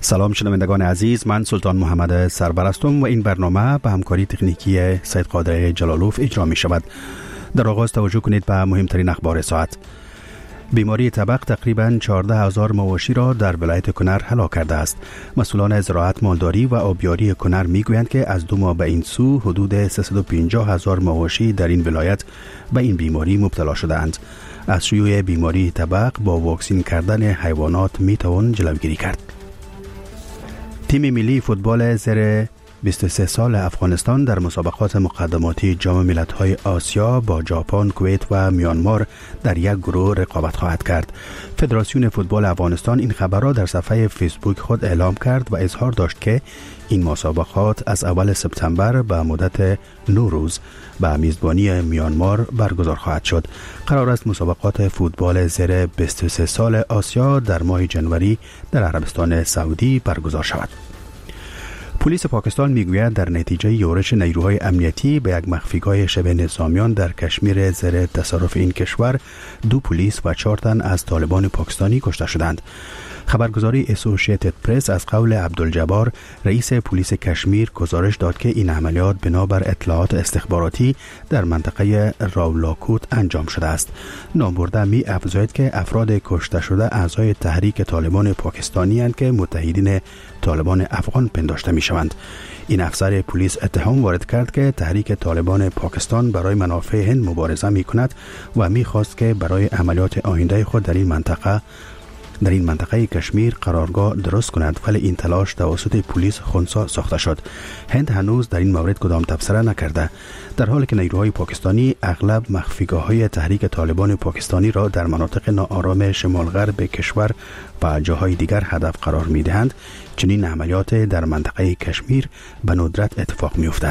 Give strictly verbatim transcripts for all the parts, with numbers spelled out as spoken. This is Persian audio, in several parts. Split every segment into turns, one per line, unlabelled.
سلام شنوندگان عزیز، من سلطان محمد سربرستم و این برنامه به همکاری تکنیکی سید قادر جلالوف اجرا می شود. در آغاز توجه کنید به مهمترین اخبار ساعت. بیماری تبق تقریباً چهارده هزار مواشی را در ولایت کنر هلاک کرده است. مسئولان زراعت، مالداری و آبیاری کنر می گویند که از دو ماه به این سو حدود سیصد و پنجاه هزار مواشی در این ولایت به این بیماری مبتلا شده‌اند. از شیوع بیماری تبق با واکسین کردن حیوانات می توان جلوگیری کرد. تیم ملی فوتبال زیر بیست و سه سال افغانستان در مسابقات مقدماتی جام ملت‌های آسیا با ژاپن، کویت و میانمار در یک گروه رقابت خواهد کرد. فدراسیون فوتبال افغانستان این خبر را در صفحه فیسبوک خود اعلام کرد و اظهار داشت که این مسابقات از اول سپتامبر به مدت نه روز به میزبانی میانمار برگزار خواهد شد. قرار است مسابقات فوتبال زیر بیست و سه سال آسیا در ماه جنوری در عربستان سعودی برگزار شود. پلیس پاکستان میگوید در نتیجه یورش نیروهای امنیتی به یک مخفیگاه شبه نظامیان در کشمیر زیر تصرف این کشور دو پلیس و چهار تن از طالبان پاکستانی کشته شدند. خبرگزاری اسوسییتد پرس از قول عبدالجبار رئیس پلیس کشمیر گزارش داد که این عملیات بنابر اطلاعات استخباراتی در منطقه راولاکوت انجام شده است. نامبرده می افزاید که افراد کشته شده اعضای تحریک طالبان پاکستانی اند که متحدین طالبان افغان پنداشته می شوند. این افسر پلیس اتهام وارد کرد که تحریک طالبان پاکستان برای منافع هند مبارزه می کند و می خواست که برای عملیات آینده خود در این منطقه در این منطقه کشمیر قرارگاه درست کند، ولی این تلاش توسط پلیس خنثی ساخته شد. هند هنوز در این مورد کدام تبصره نکرده، در حالی که نیروهای پاکستانی اغلب مخفیگاه‌های تحریک طالبان پاکستانی را در مناطق ناآرام شمال غرب کشور و جاهای دیگر هدف قرار می‌دهند. چنین عملیات در منطقه کشمیر به ندرت اتفاق می‌افتد.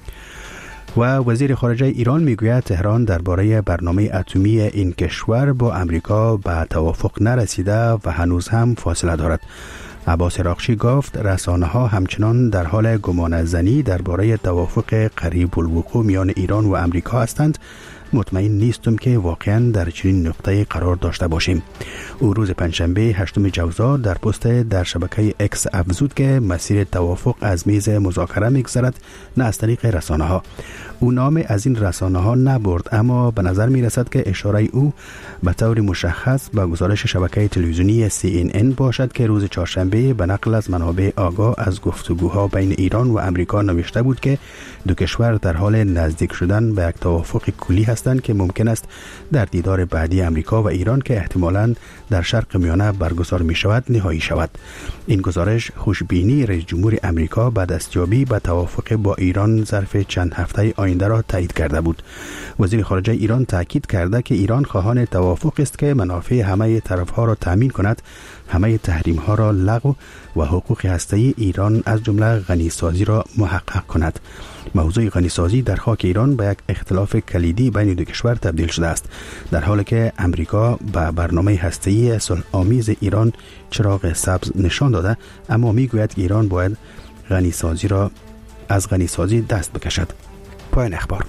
و وزیر خارجه ایران میگوید تهران درباره برنامه اتمی این کشور با امریکا به توافق نرسیده و هنوز هم فاصله دارد. عباس راقچی گفت رسانه ها همچنان در حال گمان زنی درباره توافق قریب الوقوع میان ایران و امریکا هستند. مطمئن نیستم که واقعا در چنین نقطه قرار داشته باشیم. او روز پنجشنبه هشتم جوزا در پست در شبکه اکس افزود که مسیر توافق از میز مذاکره میگذرد، نه از طریق رسانه ها. او نام از این رسانه ها نبرد، اما به نظر می رسد که اشاره او به طور مشخص به گزارش شبکه تلویزیونی سی این ان باشد که روز چهارشنبه به نقل از منابع آگاه از گفتگوها بین ایران و امریکا نوشته بود که دو کشور در حال نزدیک شدن به یک توافق کلی هستند که ممکن است در دیدار بعدی امریکا و ایران که احتمالاً در شرق میانه برگزار می شود نهایی شود. این گزارش خوشبینی رئیس جمهور امریکا به دستیابی به توافق با ایران ظرف چند هفته آینده را تایید کرده بود. وزیر خارجه ایران تاکید کرده که ایران خواهان توافق است که منافع همه طرف‌ها را تامین کند، همه تحریم‌ها را لغو و حقوق هسته‌ای ایران از جمله غنیسازی را محقق کند. موضوع غنیسازی در خاک ایران به یک اختلاف کلیدی بین دو کشور تبدیل شده است، در حالی که امریکا به برنامه هسته‌ای صلح‌آمیز ایران چراغ سبز نشان داده، اما میگوید که ایران باید غنیسازی را از غنیسازی دست بکشد. پایان اخبار.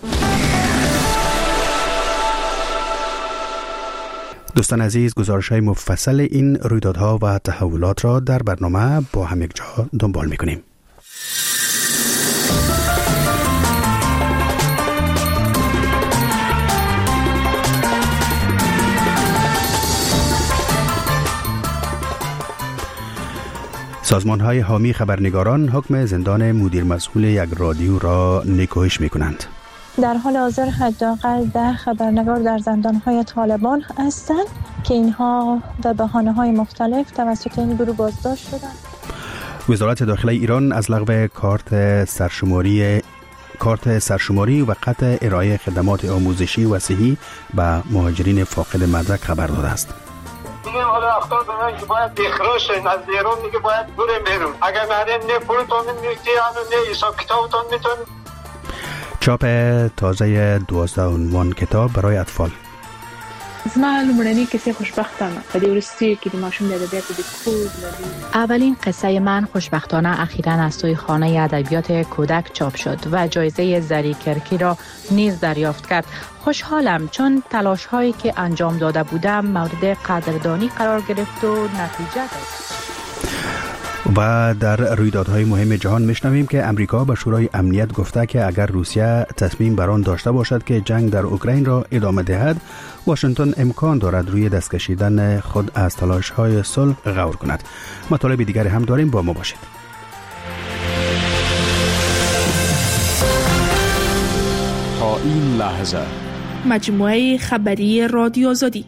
دوستان عزیز، گزارش‌های مفصل این رویدادها و تحولات را در برنامه با هم یک جا دنبال می‌کنیم. سازمان‌های حامی خبرنگاران حکم زندان مدیر مسئول یک رادیو را نکوهش می‌کنند.
در حال حاضر حداقل ده خبرنگار در زندان‌های طالبان هستند که اینها به بهانه‌های مختلف توسط این گروه بازداشت شدند.
وزارت داخله ایران از لغو کارت سرشماری کارت سرشماری و قطع ارائه خدمات آموزشی و صحی به مهاجرین فاقد مدرک خبر داده است.
دیگه حالا اختار دادن که باید اخراج شدن از ایران، دیگه باید بریم بیرون. اگر نرین نه پولتون میگیرن نه حساب کتابتون میتون.
چاپ تازه دوازده عنوان کتاب برای اطفال.
زما لومړنی کیسه خوشبختانه په دې ورستي کې د ماشوم د ادبیات د کود
اولین قصه من خوشبختانه اخیراً از تویخانه ادبیات کودک چاپ شد و جایزه زری کرکی را نیز دریافت کرد. خوشحالم چون تلاش هایی که انجام داده بودم مورد قدردانی قرار گرفت و نتیجه داد.
و در رویدادهای مهم جهان میشنویم که امریکا به شورای امنیت گفته که اگر روسیه تصمیم بر آن داشته باشد که جنگ در اوکراین را ادامه دهد، واشنگتن امکان دارد روی دست کشیدن خود از تلاش‌های صلح غور کند. مطالب دیگر هم داریم، با ما باشید.
تا این لحظه
مجموعه خبری رادیو آزادی.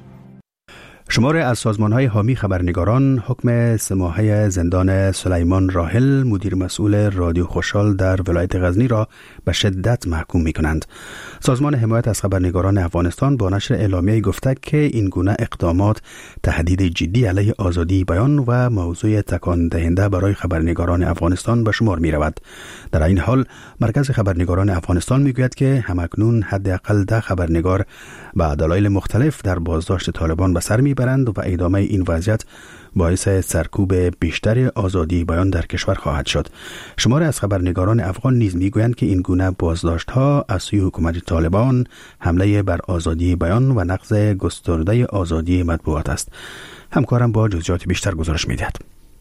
شمار از سازمان‌های حامی خبرنگاران حکم سه ماهه زندان سلیمان راحل، مدیر مسئول رادیو خوشحال در ولایت غزنی را به شدت محکوم می‌کنند. سازمان حمایت از خبرنگاران افغانستان با نشر اعلامیه‌ای گفته که این گونه اقدامات تهدید جدی علیه آزادی بیان و موضوع تکان دهنده برای خبرنگاران افغانستان به شمار می‌رود. در این حال مرکز خبرنگاران افغانستان می‌گوید که همکنون حداقل ده خبرنگار به دلایل مختلف در بازداشت طالبان به سر می‌برند و ادامه این وضعیت باعث سرکوب بیشتر آزادی بیان در کشور خواهد شد. شمار از خبرنگاران افغان نیز میگویند که این گونه بازداشت‌ها از سوی حکومت طالبان حمله بر آزادی بیان و نقض گسترده آزادی مطبوعات است. همکارم با جزئیات بیشتر گزارش می‌دهد.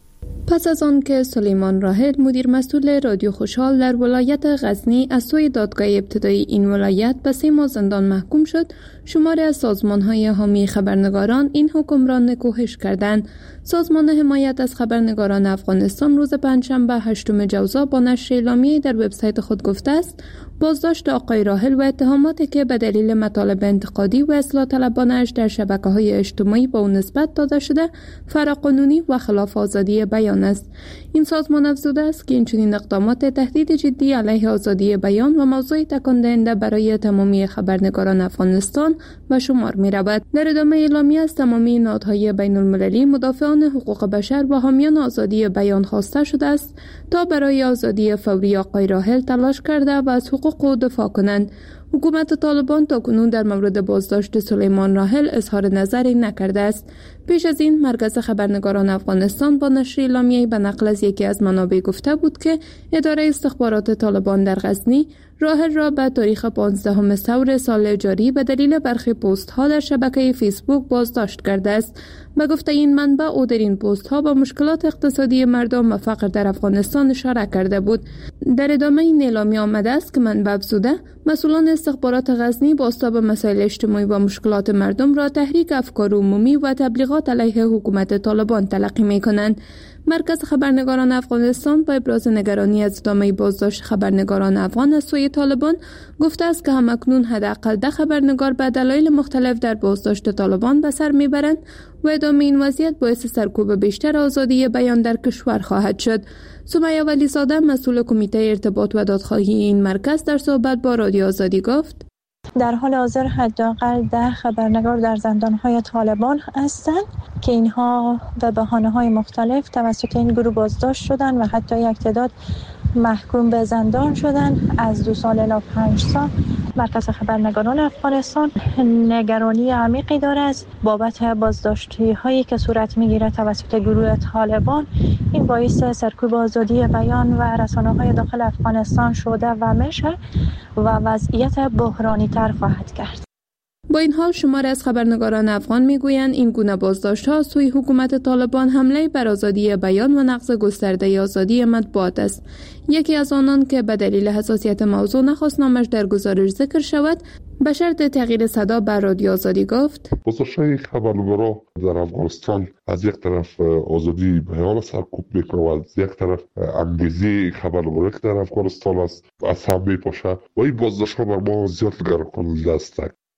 پس از آن که سلیمان راحل، مدیر مسئول رادیو خوشحال در ولایت غزنی از سوی دادگاه ابتدایی این ولایت به سه ماه زندان محکوم شد، شماری از سازمان‌های حامی خبرنگاران این حکم را نکوهش کردند. سازمان حمایت از خبرنگاران افغانستان روز پنجشنبه هشتم جوزا با نشر اعلامیه‌ای در وبسایت خود گفته است بازداشت آقای راحل و اتهاماتی که به دلیل مطالب انتقادی و اصلاح طلبانه‌اش در شبکه‌های اجتماعی به او نسبت داده شده فراقانونی و خلاف آزادی بیان است. این سازمان افزوده است که این چنین اقدامات تهدید جدی علیه آزادی بیان و موضوع تکان دهنده برای تمامی خبرنگاران افغانستان به شمار می‌رود. در ادامه اعلامیه از تمامی نهادهای بین‌المللی مدافعان حقوق بشر و حامیان آزادی بیان خواسته شده است تا برای آزادی فوری آقای راحل تلاش کرده و از حقوق او دفاع کنند. حکومت طالبان تاکنون در مورد بازداشت سلیمان راحل اظهار نظری نکرده است. پیش از این مرکز خبرنگاران افغانستان با نشر اعلامیه‌ای به نقل از یکی از منابع گفته بود که اداره استخبارات طالبان در غزنی راحل را به تاریخ پانزدهم ثور سال جاری به دلیل برخی پست ها در شبکه فیسبوک بازداشت کرده است. به گفته این منبع او در این پست ها به مشکلات اقتصادی مردم و فقر در افغانستان اشاره کرده بود. در ادامه این اعلامیه آمده است که منبع افزوده مسئولان استخبارات غزنی بازتاب مسائل اجتماعی و مشکلات مردم را تحریک افکار عمومی و تبلیغات علیه حکومت طالبان تلقی می کنند. مرکز خبرنگاران افغانستان با ابراز نگرانی از ادامه بازداشت خبرنگاران افغان از سوی طالبان گفته است که همکنون حداقل ده خبرنگار به دلایل مختلف در بازداشت طالبان به سر میبرند و ادامه این وضعیت باعث سرکوب بیشتر آزادی بیان در کشور خواهد شد. سمیه ولیزاده مسئول کمیته ارتباط و دادخواهی این مرکز در صحبت با رادیو آزادی گفت:
در حال حاضر حداقل ده خبرنگار در زندان‌های طالبان هستند که اینها به بهانه‌های مختلف توسط این گروه بازداشت شدند و حتی یک تعداد محکوم به زندان شدند. از دو سال الی پنج سال مرکز خبرنگاران افغانستان نگرانی عمیقی دارد بابت بازداشتی هایی که صورت میگیرد توسط گروه طالبان. این باعث سرکوب آزادی بیان و رسانه‌های داخل افغانستان شده و میشه و وضعیت بحرانی تر خواهد کرد.
با این حال شماری از خبرنگاران افغان میگویند این گونه بازداشت‌ها سوی حکومت طالبان حمله بر آزادی بیان و نقض گسترده آزادی مطبوعات است. یکی از آنان که به دلیل حساسیت موضوع نخواست نامش در گزارش ذکر شود به شرط تغییر صدا بر رادیو آزادی گفت:
بازداشت‌های خبرنگاران در افغانستان از یک طرف آزادی بیان سرکوب میکنه و از یک طرف انگیزه خبرنگاری که در افغانستان است از هم میپاشه و این بازداشت‌ها بر ما زیاد نگران کننده است.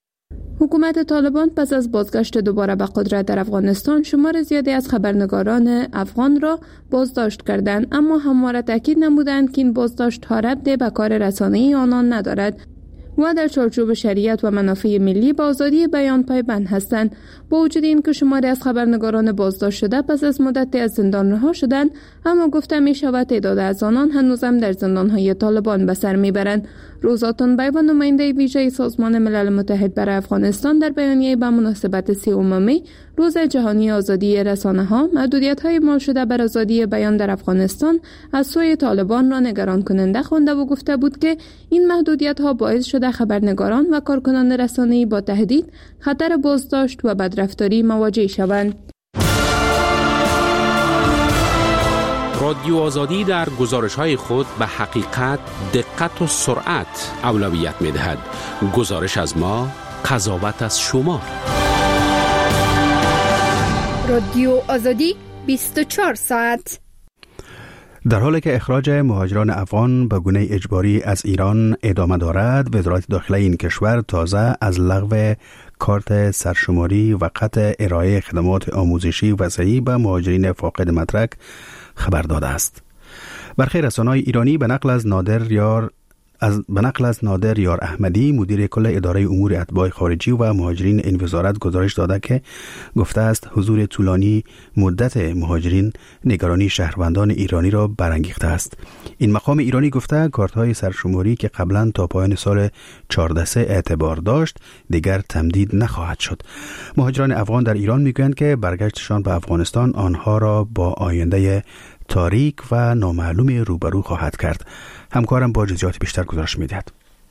حکومت طالبان پس از بازگشت دوباره به قدرت در افغانستان شمار زیادی از خبرنگاران افغان را بازداشت کردند، اما همواره تاکید نمودند که این بازداشت‌ها ربطی به کار رسانه‌ای آنان ندارد و در چارچوب شریعت و منافع ملی به آزادی بیان پایبند هستند. با وجود این که شماری از خبرنگاران بازداشت شده پس از مدتی از زندان رها شدند، اما گفته می شود تعداد از آنان هنوزم در زندان‌های طالبان به سر میبرند. روزا تنبی و نماینده ویژه سازمان ملل متحد برای افغانستان در بیانیه به مناسبت سیوم می روز جهانی آزادی رسانه‌ها محدودیت‌های اعمال شده بر آزادی بیان در افغانستان از سوی طالبان را نگران کننده خوانده و گفته بود که این محدودیت‌ها باعث شده خبرنگاران و کارکنان رسانه‌ای با تهدید، خطر بازداشت و بدرفتاری مواجه شوند.
رادیو آزادی در گزارش‌های خود به حقیقت، دقت و سرعت اولویت می‌دهد. گزارش از ما، قضاوت از شما.
رادیو آزادی بیست و چهار ساعت.
در حالی که اخراج مهاجران افغان به گونه اجباری از ایران ادامه دارد، وزارت داخله این کشور تازه از لغو کارت سرشماری و قطع ارائه خدمات آموزشی و صحی به مهاجرین فاقد مدرک خبر داده است. برخی رسانه‌های ایرانی به نقل از نادر یار از به نقل از نادر یار احمدی، مدیر کل اداره امور اتباع خارجی و مهاجرین این وزارت گزارش داده که گفته است حضور طولانی مدت مهاجرین نگرانی شهروندان ایرانی را برانگیخته است. این مقام ایرانی گفته کارت‌های سرشماری که قبلا تا پایان سال چهارده اعتبار داشت دیگر تمدید نخواهد شد. مهاجران افغان در ایران میگویند که برگشتشان به افغانستان آنها را با آینده تاریک و نامعلوم روبرو خواهد کرد. همکارم با جزئیات بیشتر گزارش می‌دهد.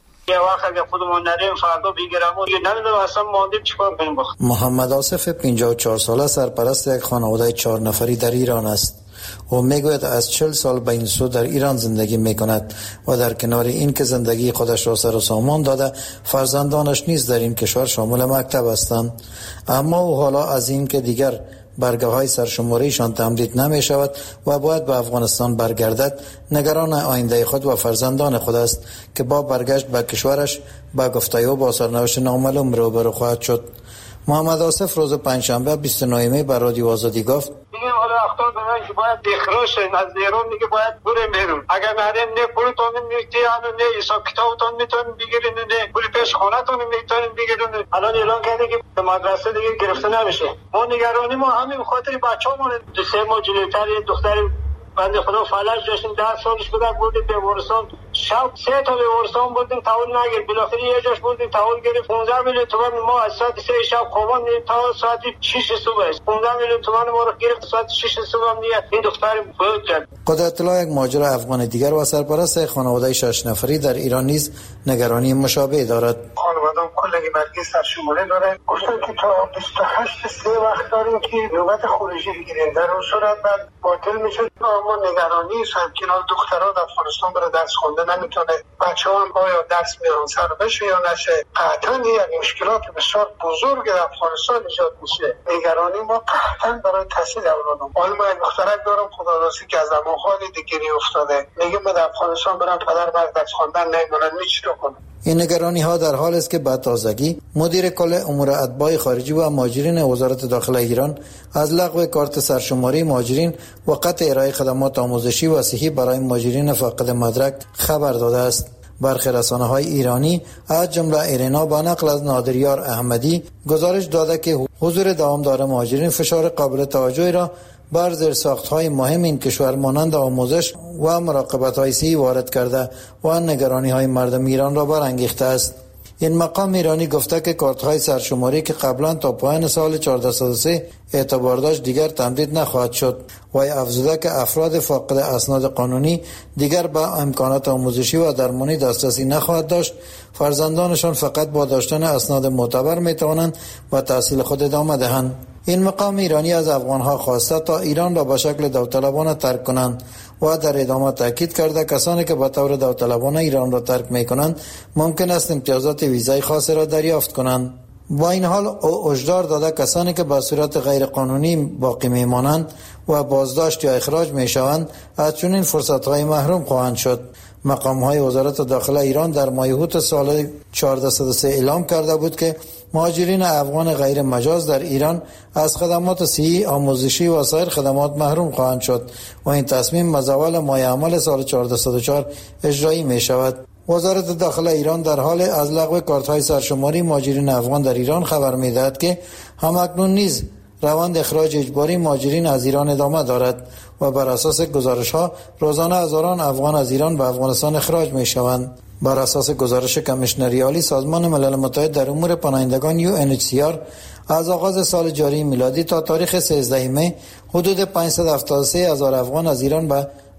محمد آصف پنجاه و چهار ساله سرپرست یک خانواده چهار نفری در ایران است. او میگوید از چهل سال به این سو در ایران زندگی میکند و در کنار این که زندگی خودش را سر و سامان داده، فرزندانش نیز در این کشور شامل مکتب هستند. اما او حالا از این که دیگر برگه های سرشماریشان تمدید نمی شود و باید به افغانستان برگردد، نگران آینده خود و فرزندان خود است که با برگشت به کشورش به گفته او با سرنوشت نامعلوم روبرو خواهد شد. محمد آصف روز پنجشنبه بیست و نه می بر رادیو آزادی گفت:
میگم حالا اختار به من که باید اخراج از ایران میگه باید بریم بیرون. اگر نریم نه پولتون میگیرن نه حساب کتابتون میتونن بگیرن نه پول پیش خونه‌تون میتونن بگیرن. الان اعلان کرده که به مدرسه دیگه گرفته نمیشه. ما نگرانی ما همین به خاطر بچه‌مون دو سه ماه جلوتر یه دختر بنده خدا فلج داشتیم، ده سالش بود، بردیم بیمارستان. شب سه تا بیمارستان بردیم تحول نگرفت. بالاخره یه جاش بردیم تحول گرفت. پانزده میلیون تومان ما از ساعت سه شب خواباندیم تا ساعت شش صبح. پانزده میلیون تومان ما رو گرفت. ساعت شش صبح هم دیگه این دختر فوت کرد.
قدرت اطلاع یک مهاجر افغان دیگر و سرپرست خانواده شش نفری در ایران نیز نگرانی مشابه دارد.
خانواده‌ام کلی مرکز سرشماری داره. گفتن که تا بیست و هشت سه وقت داریم که نوبت خروجی بگیریم. در اون صورت بعد باطل میشه. ما نگرانی هستیم که دخترها در افغانستان برای درس خونده نمیتونه. بچه‌ها هم آیا درس میارن سر بشه یا نشه. قطعاً یک مشکلات بسیار بزرگ در افغانستان ایجاد میشه. نگرانی ما قطعاً برای تحصیل اولادم. حالا من دخترک دارم خدا راستی که از زمان‌های دیگری افتاده. میگه من در افغانستان برام پدر مرد درس خواندن نمیدونن چیکار کنم.
این نگرانی ها در حال است که به تازگی مدیر کل امور اتباع خارجی و مهاجرین وزارت داخله ایران از لغو کارت سرشماری مهاجرین و قطع ارائه خدمات آموزشی و صحی برای مهاجرین فاقد مدرک خبر داده است. برخی رسانه‌های ایرانی از جمله ایرنا با نقل از نادر یار احمدی گزارش داده که حضور دوامدار مهاجرین فشار قابل توجهی را بر زیرساخت‌های مهم این کشور مانند آموزش و مراقبت‌های صحی وارد کرده و نگرانی‌های مردم ایران را برانگیخته است. این مقام ایرانی گفته که کارت‌های سرشماری که قبلا تا پایان سال چهارده صد و سه اعتبار داشت دیگر تمدید نخواهد شد و افزوده که افراد فاقد اسناد قانونی دیگر به امکانات آموزشی و درمانی دسترسی نخواهد داشت. فرزندانشان فقط با داشتن اسناد معتبر میتوانند و تحصیل خود ادامه دهند. این مقام ایرانی از افغانها خواسته تا ایران را به شکل داوطلبانه ترک کنند و در ادامه تاکید کرده کسانی که به طور داوطلبانه ایران را ترک میکنند ممکن است امتیازات ویزای خاص را دریافت کنند. با این حال او هشدار داده کسانی که به صورت غیر قانونی باقی میمانند و بازداشت یا اخراج میشوند از چنین فرصت‌های محروم خواهند شد. مقام‌های وزارت داخله ایران در ماه اوت سال چهارده صد و سه اعلام کرده بود که مهاجرین افغان غیر مجاز در ایران از خدمات صحی، آموزشی و سایر خدمات محروم خواهند شد و این تصمیم مزوال ماه عمل سال چهارده صد و چهار اجرایی می شود. وزارت داخله ایران در حال از لغو کارت‌های سرشماری مهاجرین افغان در ایران خبر می‌دهد که همکنون نیز روند اخراج اجباری مهاجرین از ایران ادامه دارد و بر اساس گزارش‌ها روزانه هزاران افغان از ایران به افغانستان اخراج می‌شوند. بر اساس گزارش کمیشنری عالی سازمان ملل متحد در امور پناهندگان یو ان اچ سی آر از آغاز سال جاری میلادی تا تاریخ سیزده می حدود پانصد و هفتاد و سه هزار افغان از ایران به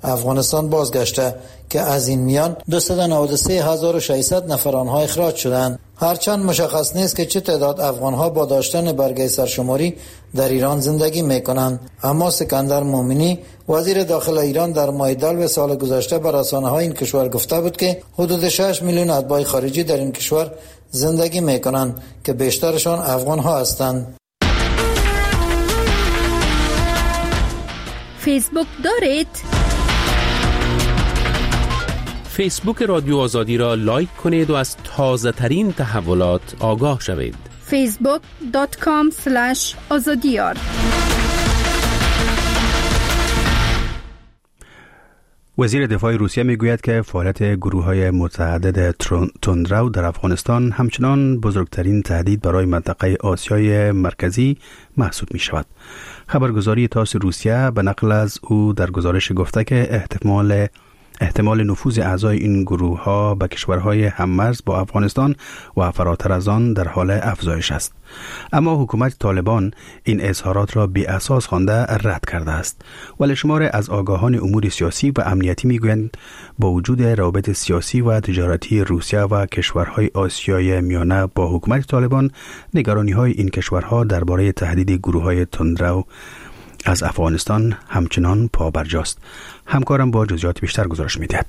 افغانستان بازگشته که از این میان دویست و نود و سه هزار و ششصد نفر آنها اخراج شدند. هرچند مشخص نیست که چه تعداد افغانها با داشتن برگه سرشماری در ایران زندگی میکنند، اما سکندر مومنی وزیر داخل ایران در ماه دلو سال گذشته بر رسانه‌های این کشور گفته بود که حدود شش میلیون اتباع خارجی در این کشور زندگی میکنند که بیشترشان افغانها هستند.
فیسبوک دارید؟
فیسبوک رادیو آزادی را لایک کنید و از تازه ترین تحولات آگاه شوید.
فیسبوک دات کام اسلش آزادیار.
وزیر دفاع روسیه میگوید که فعالیت گروه‌های متعدد تندرو در افغانستان همچنان بزرگترین تهدید برای منطقه آسیای مرکزی محسوب می شود. خبرگزاری تاس روسیه به نقل از او در گزارش گفته که احتمال احتمال نفوذ اعضای این گروه ها به کشورهای هممرز با افغانستان و فراتر از آن در حال افزایش است. اما حکومت طالبان این اظهارات را بی اساس خوانده رد کرده است. ولی شمار از آگاهان امور سیاسی و امنیتی میگویند با وجود روابط سیاسی و تجارتی روسیه و کشورهای آسیای میانه با حکومت طالبان، نگرانی های این کشورها درباره تهدید گروه های تندرو از افغانستان همچنان پابرجاست. همکارم با جزئیات بیشتر گزارش می‌دهد.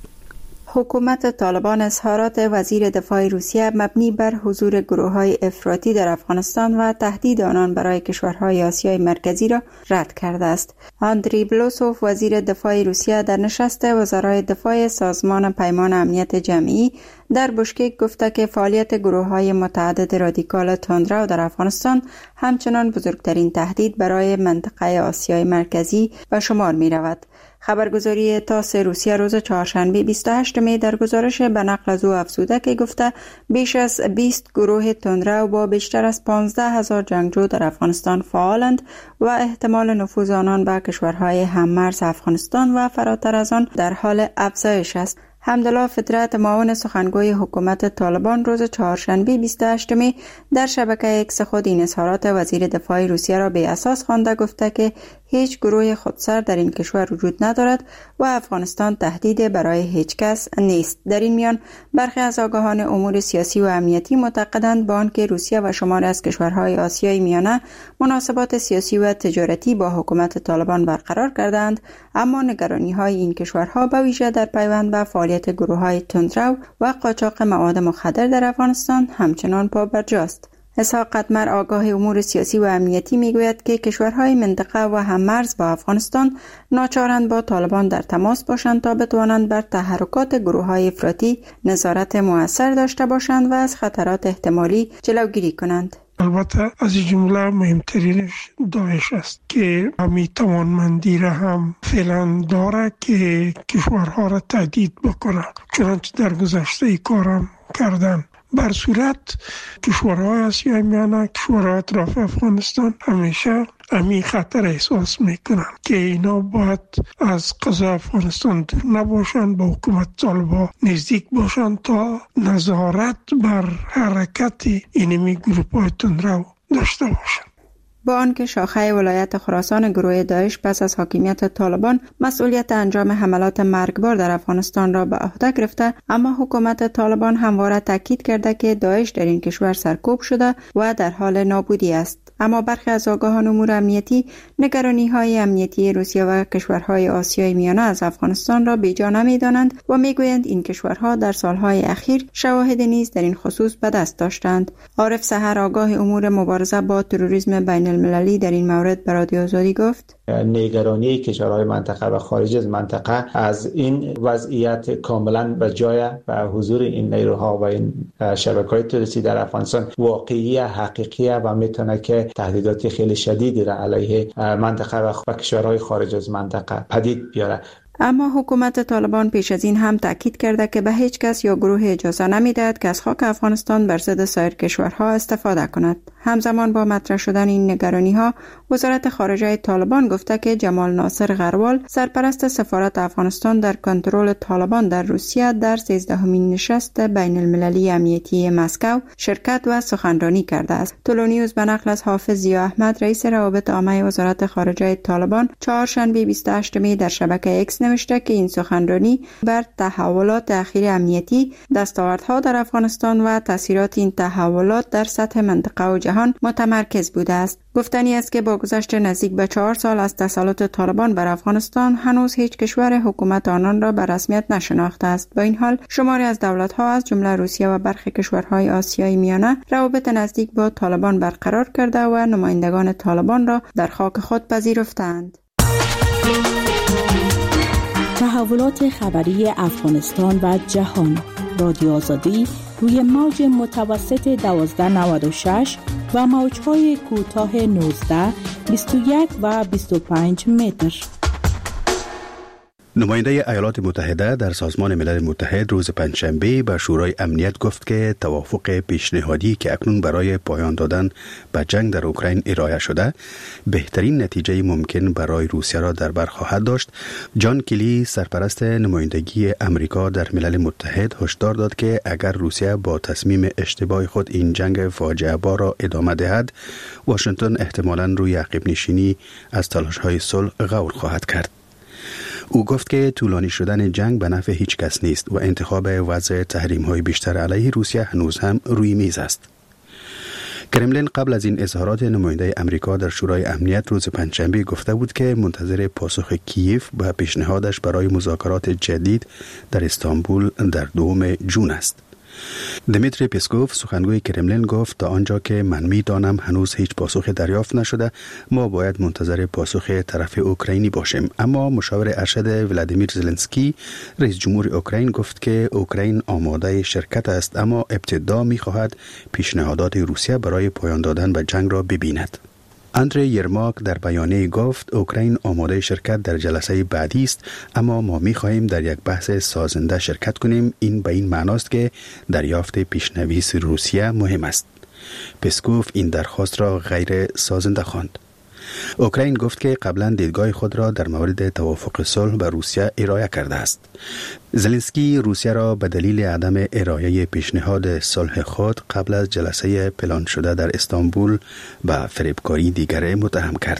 حکومت طالبان اظهارات وزیر دفاع روسیه مبنی بر حضور گروه‌های افراطی در افغانستان و تهدید آنان برای کشورهای آسیای مرکزی را رد کرده است. آندری بلوسوف وزیر دفاع روسیه در نشست وزرای دفاع سازمان پیمان امنیت جمعی در بشکک گفته که فعالیت گروه‌های متعدد رادیکال تندرو در افغانستان همچنان بزرگترین تهدید برای منطقه آسیای مرکزی به شمار می‌رود. خبرگزاری تاس روسیه روز چهارشنبه بیست و هشت می در گزارش به نقل از او افزوده که گفته بیش از بیست گروه تندرو با بیشتر از پانزده هزار جنگجو در افغانستان فعالند و احتمال نفوذ آنان به کشورهای هممرز افغانستان و فراتر از آن در حال افزایش است. حمدالله فطرت معاون سخنگوی حکومت طالبان روز چهارشنبه بیست و هشت می در شبکه اکس خود این اظهارات وزیر دفاع روسیه را به اساس خوانده گفته که هیچ گروه خودسر در این کشور وجود ندارد و افغانستان تهدید برای هیچ کس نیست. در این میان برخی از آگاهان امور سیاسی و امنیتی معتقدند با آنکه روسیه و شماری از کشورهای آسیای میانه مناسبات سیاسی و تجارتی با حکومت طالبان برقرار کردند، اما نگرانی‌های این کشورها به ویژه در پیوند به فعالیت گروه‌های تندرو و قاچاق مواد مخدر در افغانستان همچنان پابرجاست. اسحاق قدمر آگاه امور سیاسی و امنیتی میگوید که کشورهای منطقه و هممرز با افغانستان ناچارند با طالبان در تماس باشند تا بتوانند بر تحرکات گروه‌های افراطی نظارت مؤثر داشته باشند و از خطرات احتمالی جلوگیری کنند.
البته از جمله مهمترینش داعش است که همین توانمندی را هم فعلا داره که کشورها را تهدید بکنه، چنانچه در گذشته ای کارم کردن. بر صورت کشورهای آسیای میانه، کشورهای اطراف افغانستان همیشه همین خطر احساس میکنن که اینا باید از قضا افغانستان دور نباشن، با حکومت طالبان نزدیک باشن تا نظارت بر حرکت اینمی گروپ‌های تندرو داشته باشن.
با آنکه شاخه ولایت خراسان گروه داعش پس از حاکمیت طالبان مسئولیت انجام حملات مرگبار در افغانستان را به عهده گرفته، اما حکومت طالبان همواره تاکید کرده که داعش در این کشور سرکوب شده و در حال نابودی است. اما برخی از آگاهان امور امنیتی نگرانی‌های امنیتی روسیه و کشورهای آسیای میانه از افغانستان را بی‌جا نمی‌دانند و می‌گویند این کشورها در سالهای اخیر شواهد نیز در این خصوص به دست داشتند. عارف سحر آگاه امور مبارزه با تروریسم بین المللی در این مورد به رادیو آزادی گفت:
نگرانی کشورهای منطقه و خارج از منطقه از این وضعیت کاملا به جای و حضور این نیروها و این شبکه‌های تروریستی در افغانستان واقعی حقیقی و میتونه که تهدیدات خیلی شدیدی را علیه منطقه و کشورهای خارج از منطقه پدید بیاره.
اما حکومت طالبان پیش از این هم تاکید کرده که به هیچ کس یا گروه اجازه نمیدهد که از خاک افغانستان بر ضد سایر کشورها استفاده کند. همزمان با مطرح شدن این نگرانی ها، وزارت خارجه طالبان گفته که جمال ناصر غروال، سرپرست سفارت افغانستان در کنترل طالبان در روسیه، در سیزدهمین نشست بین المللی امنیتی مسکو شرکت و سخنرانی کرده است. تولونیوز به نقل از حافظ ضیا احمد، رئیس روابط عامه وزارت خارجه طالبان، چهارشنبه بیست و هشت می در شبکه اکس نوشته که این سخنرانی بر تحولات اخیر امنیتی، دستاوردها در افغانستان و تاثیرات این تحولات در سطح منطقه و جهان متمرکز بوده است. گفتنی است که با گذشت نزدیک به چهار سال از تسلط طالبان بر افغانستان، هنوز هیچ کشور حکومت آنان را به رسمیت نشناخته است. با این حال شماری از دولت‌ها از جمله روسیه و برخی کشورهای آسیای میانه روابط نزدیک با طالبان برقرار کرده و نمایندگان طالبان را در خاک خود پذیرفتند.
تحولات خبری افغانستان و جهان. رادیو آزادی روی موج متوسط دوازده نود و شش و موج‌های کوتاه نوزده، بیست و یک و بیست و پنج متر.
نماینده ایالات متحده در سازمان ملل متحد روز پنجشنبه به شورای امنیت گفت که توافق پیشنهادی که اکنون برای پایان دادن به جنگ در اوکراین ارائه شده بهترین نتیجه ممکن برای روسیه را در بر خواهد داشت. جان کلی، سرپرست نمایندگی امریکا در ملل متحد، هشدار داد که اگر روسیه با تصمیم اشتباه خود این جنگ فاجعه بار را ادامه دهد، واشنگتن احتمالاً روی عقب نشینی از تلاش‌های صلح غور خواهد کرد. او گفت که طولانی شدن جنگ به نفع هیچ کس نیست و انتخاب وضع تحریم‌های بیشتر علیه روسیه هنوز هم روی میز است. کرملین قبل از این اظهارات نماینده امریکا در شورای امنیت روز پنجشنبه گفته بود که منتظر پاسخ کیف به پیشنهادش برای مذاکرات جدید در استانبول در دوم ژوئن است. دمیتری پسکوف، سخنگوی کرملین، گفت تا آنجا که من می‌دانم هنوز هیچ پاسخ دریافت نشده. ما باید منتظر پاسخ طرف اوکراینی باشیم. اما مشاور ارشد ولادیمیر زلنسکی، رئیس جمهور اوکراین، گفت که اوکراین آماده شرکت است، اما ابتدا می‌خواهد پیشنهادات روسیه برای پایان دادن به جنگ را ببیند. اندری یرماک در بیانیه گفت اوکراین آماده شرکت در جلسه بعدی است، اما ما می‌خواهیم در یک بحث سازنده شرکت کنیم. این به این معناست که دریافت پیشنویس روسیه مهم است. پسکوف این درخواست را غیر سازنده خواند. اوکراین گفت که قبلا دیدگاه خود را در مورد توافق صلح با روسیه ارائه کرده است. زلنسکی روسیه را به دلیل عدم ارائه پیشنهاد صلح خود قبل از جلسه پلان شده در استانبول به فریبکاری دیگر متهم کرد.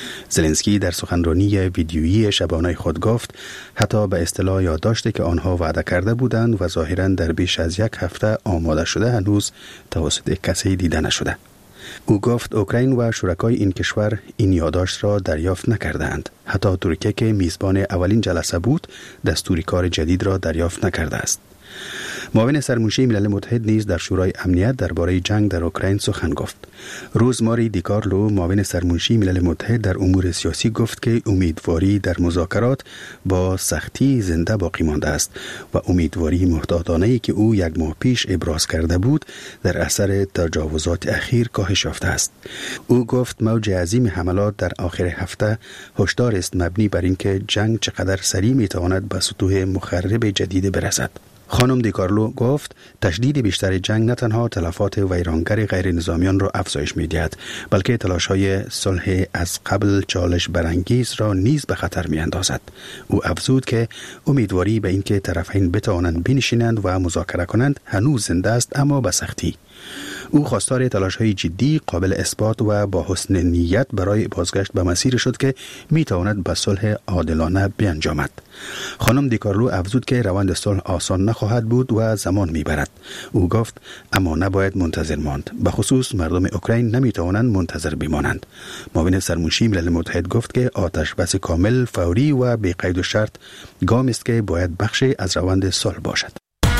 زلنسکی در سخنرانی ویدیویی شبانه خود گفت حتی به اصطلاح یادداشتی که آنها وعده کرده بودند و ظاهراً در بیش از یک هفته آماده شده هنوز توسط کسی دیده نشده. او گفت اوکراین و شرکای این کشور این یادداشت را دریافت نکردند. حتی ترکیه که میزبان اولین جلسه بود دستور کار جدید را دریافت نکرده است. معاون سرمنشی ملل متحد نیز در شورای امنیت درباره جنگ در اوکراین سخن گفت. روزماری دیکارلو، معاون سرمنشی ملل متحد در امور سیاسی، گفت که امیدواری در مذاکرات با سختی زنده باقی مانده است و امیدواری محتاطانه‌ای که او یک ماه پیش ابراز کرده بود در اثر تجاوزات اخیر کاهش یافته است. او گفت موج عظیم حملات در آخر هفته هشدار است مبنی بر اینکه جنگ چقدر سریع میتواند به سطوح مخرب جدید برسد. خانم دیکارلو گفت تشدید بیشتر جنگ نه تنها تلفات ویرانگر غیر نظامیان را افزایش می‌دهد، بلکه تلاش‌های صلح از قبل چالش برانگیز را نیز به خطر می‌اندازد. او افزود که امیدواری به اینکه طرفین بتوانند بنشینند و مذاکره کنند هنوز زنده است، اما به سختی. او خواستار تلاش‌های جدی، قابل اثبات و با حسن نیت برای بازگشت به مسیر شد که می‌تواند به صلح عادلانه بیانجامد. خانم دیکارلو افزود که روند صلح آسان نخواهد بود و زمان می‌برد. او گفت اما نباید منتظر ماند. به خصوص مردم اوکراین نمی‌توانند منتظر بمانند. معاون سرمنشی ملل متحد گفت که آتش بس کامل، فوری و بی قید و شرط گامی است که باید بخشی از روند صلح باشد.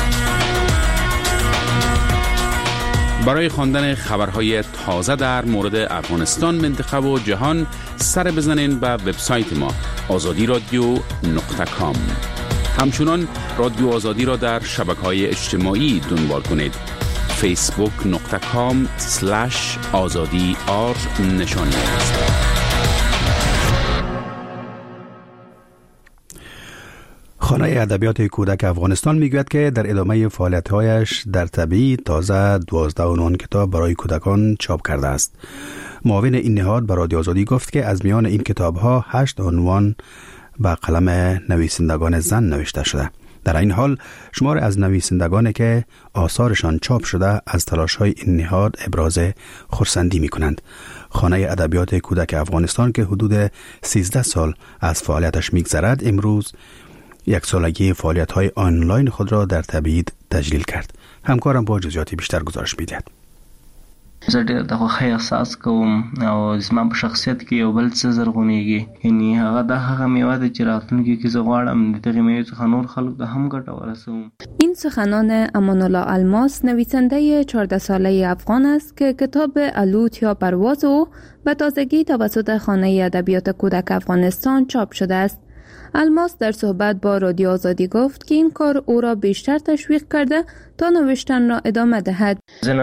برای خواندن خبرهای تازه در مورد افغانستان، منطقه و جهان سر بزنین به وبسایت ما آزادی رادیو نقطه کام. همچنان رادیو آزادی را در شبکه‌های اجتماعی دنبال کنید. فیسبوک نقطه کام سلش آزادی آر نشانی است.
خانم خانه ادبیات کودک افغانستان میگوید که در ادامه فعالیت‌هایش در طبیعی تازه دوازده عنوان کتاب برای کودکان چاپ کرده است. معاون این نهاد به رادیو آزادی گفت که از میان این کتاب‌ها هشت عنوان با قلم نویسندگان زن نوشته شده. در این حال شمار از نویسندگانی که آثارشان چاپ شده از تلاش‌های این نهاد ابراز خرسندی می‌کنند. خانه ادبیات کودک افغانستان که حدود سیزده سال از فعالیتش می‌گذرد امروز یک سالگی فعالیت‌های آنلاین خود را در تبعید تجلیل کرد. همکارم با جزئیات بیشتر گزارش می‌دهد.
زه ډېر د خوښۍ احساس کوم او زما په شخصیت کې یو بل څه زرغونېږي، یعنې هغه دا هغه میوه ده چې راتلونکي کې زه غواړم د دغې میوې څخه نور خلکو ته هم ګټه ورسوم.
این سخنان امان الله الماس نویسنده چهارده ساله افغان است که کتاب الوت یا پرواز او به تازگی توسط خانه ادبیات کودک افغانستان چاپ شده است. الماس در صحبت با رادیو آزادی گفت که این کار او را بیشتر تشویق کرده تا نوشتن را ادامه دهد.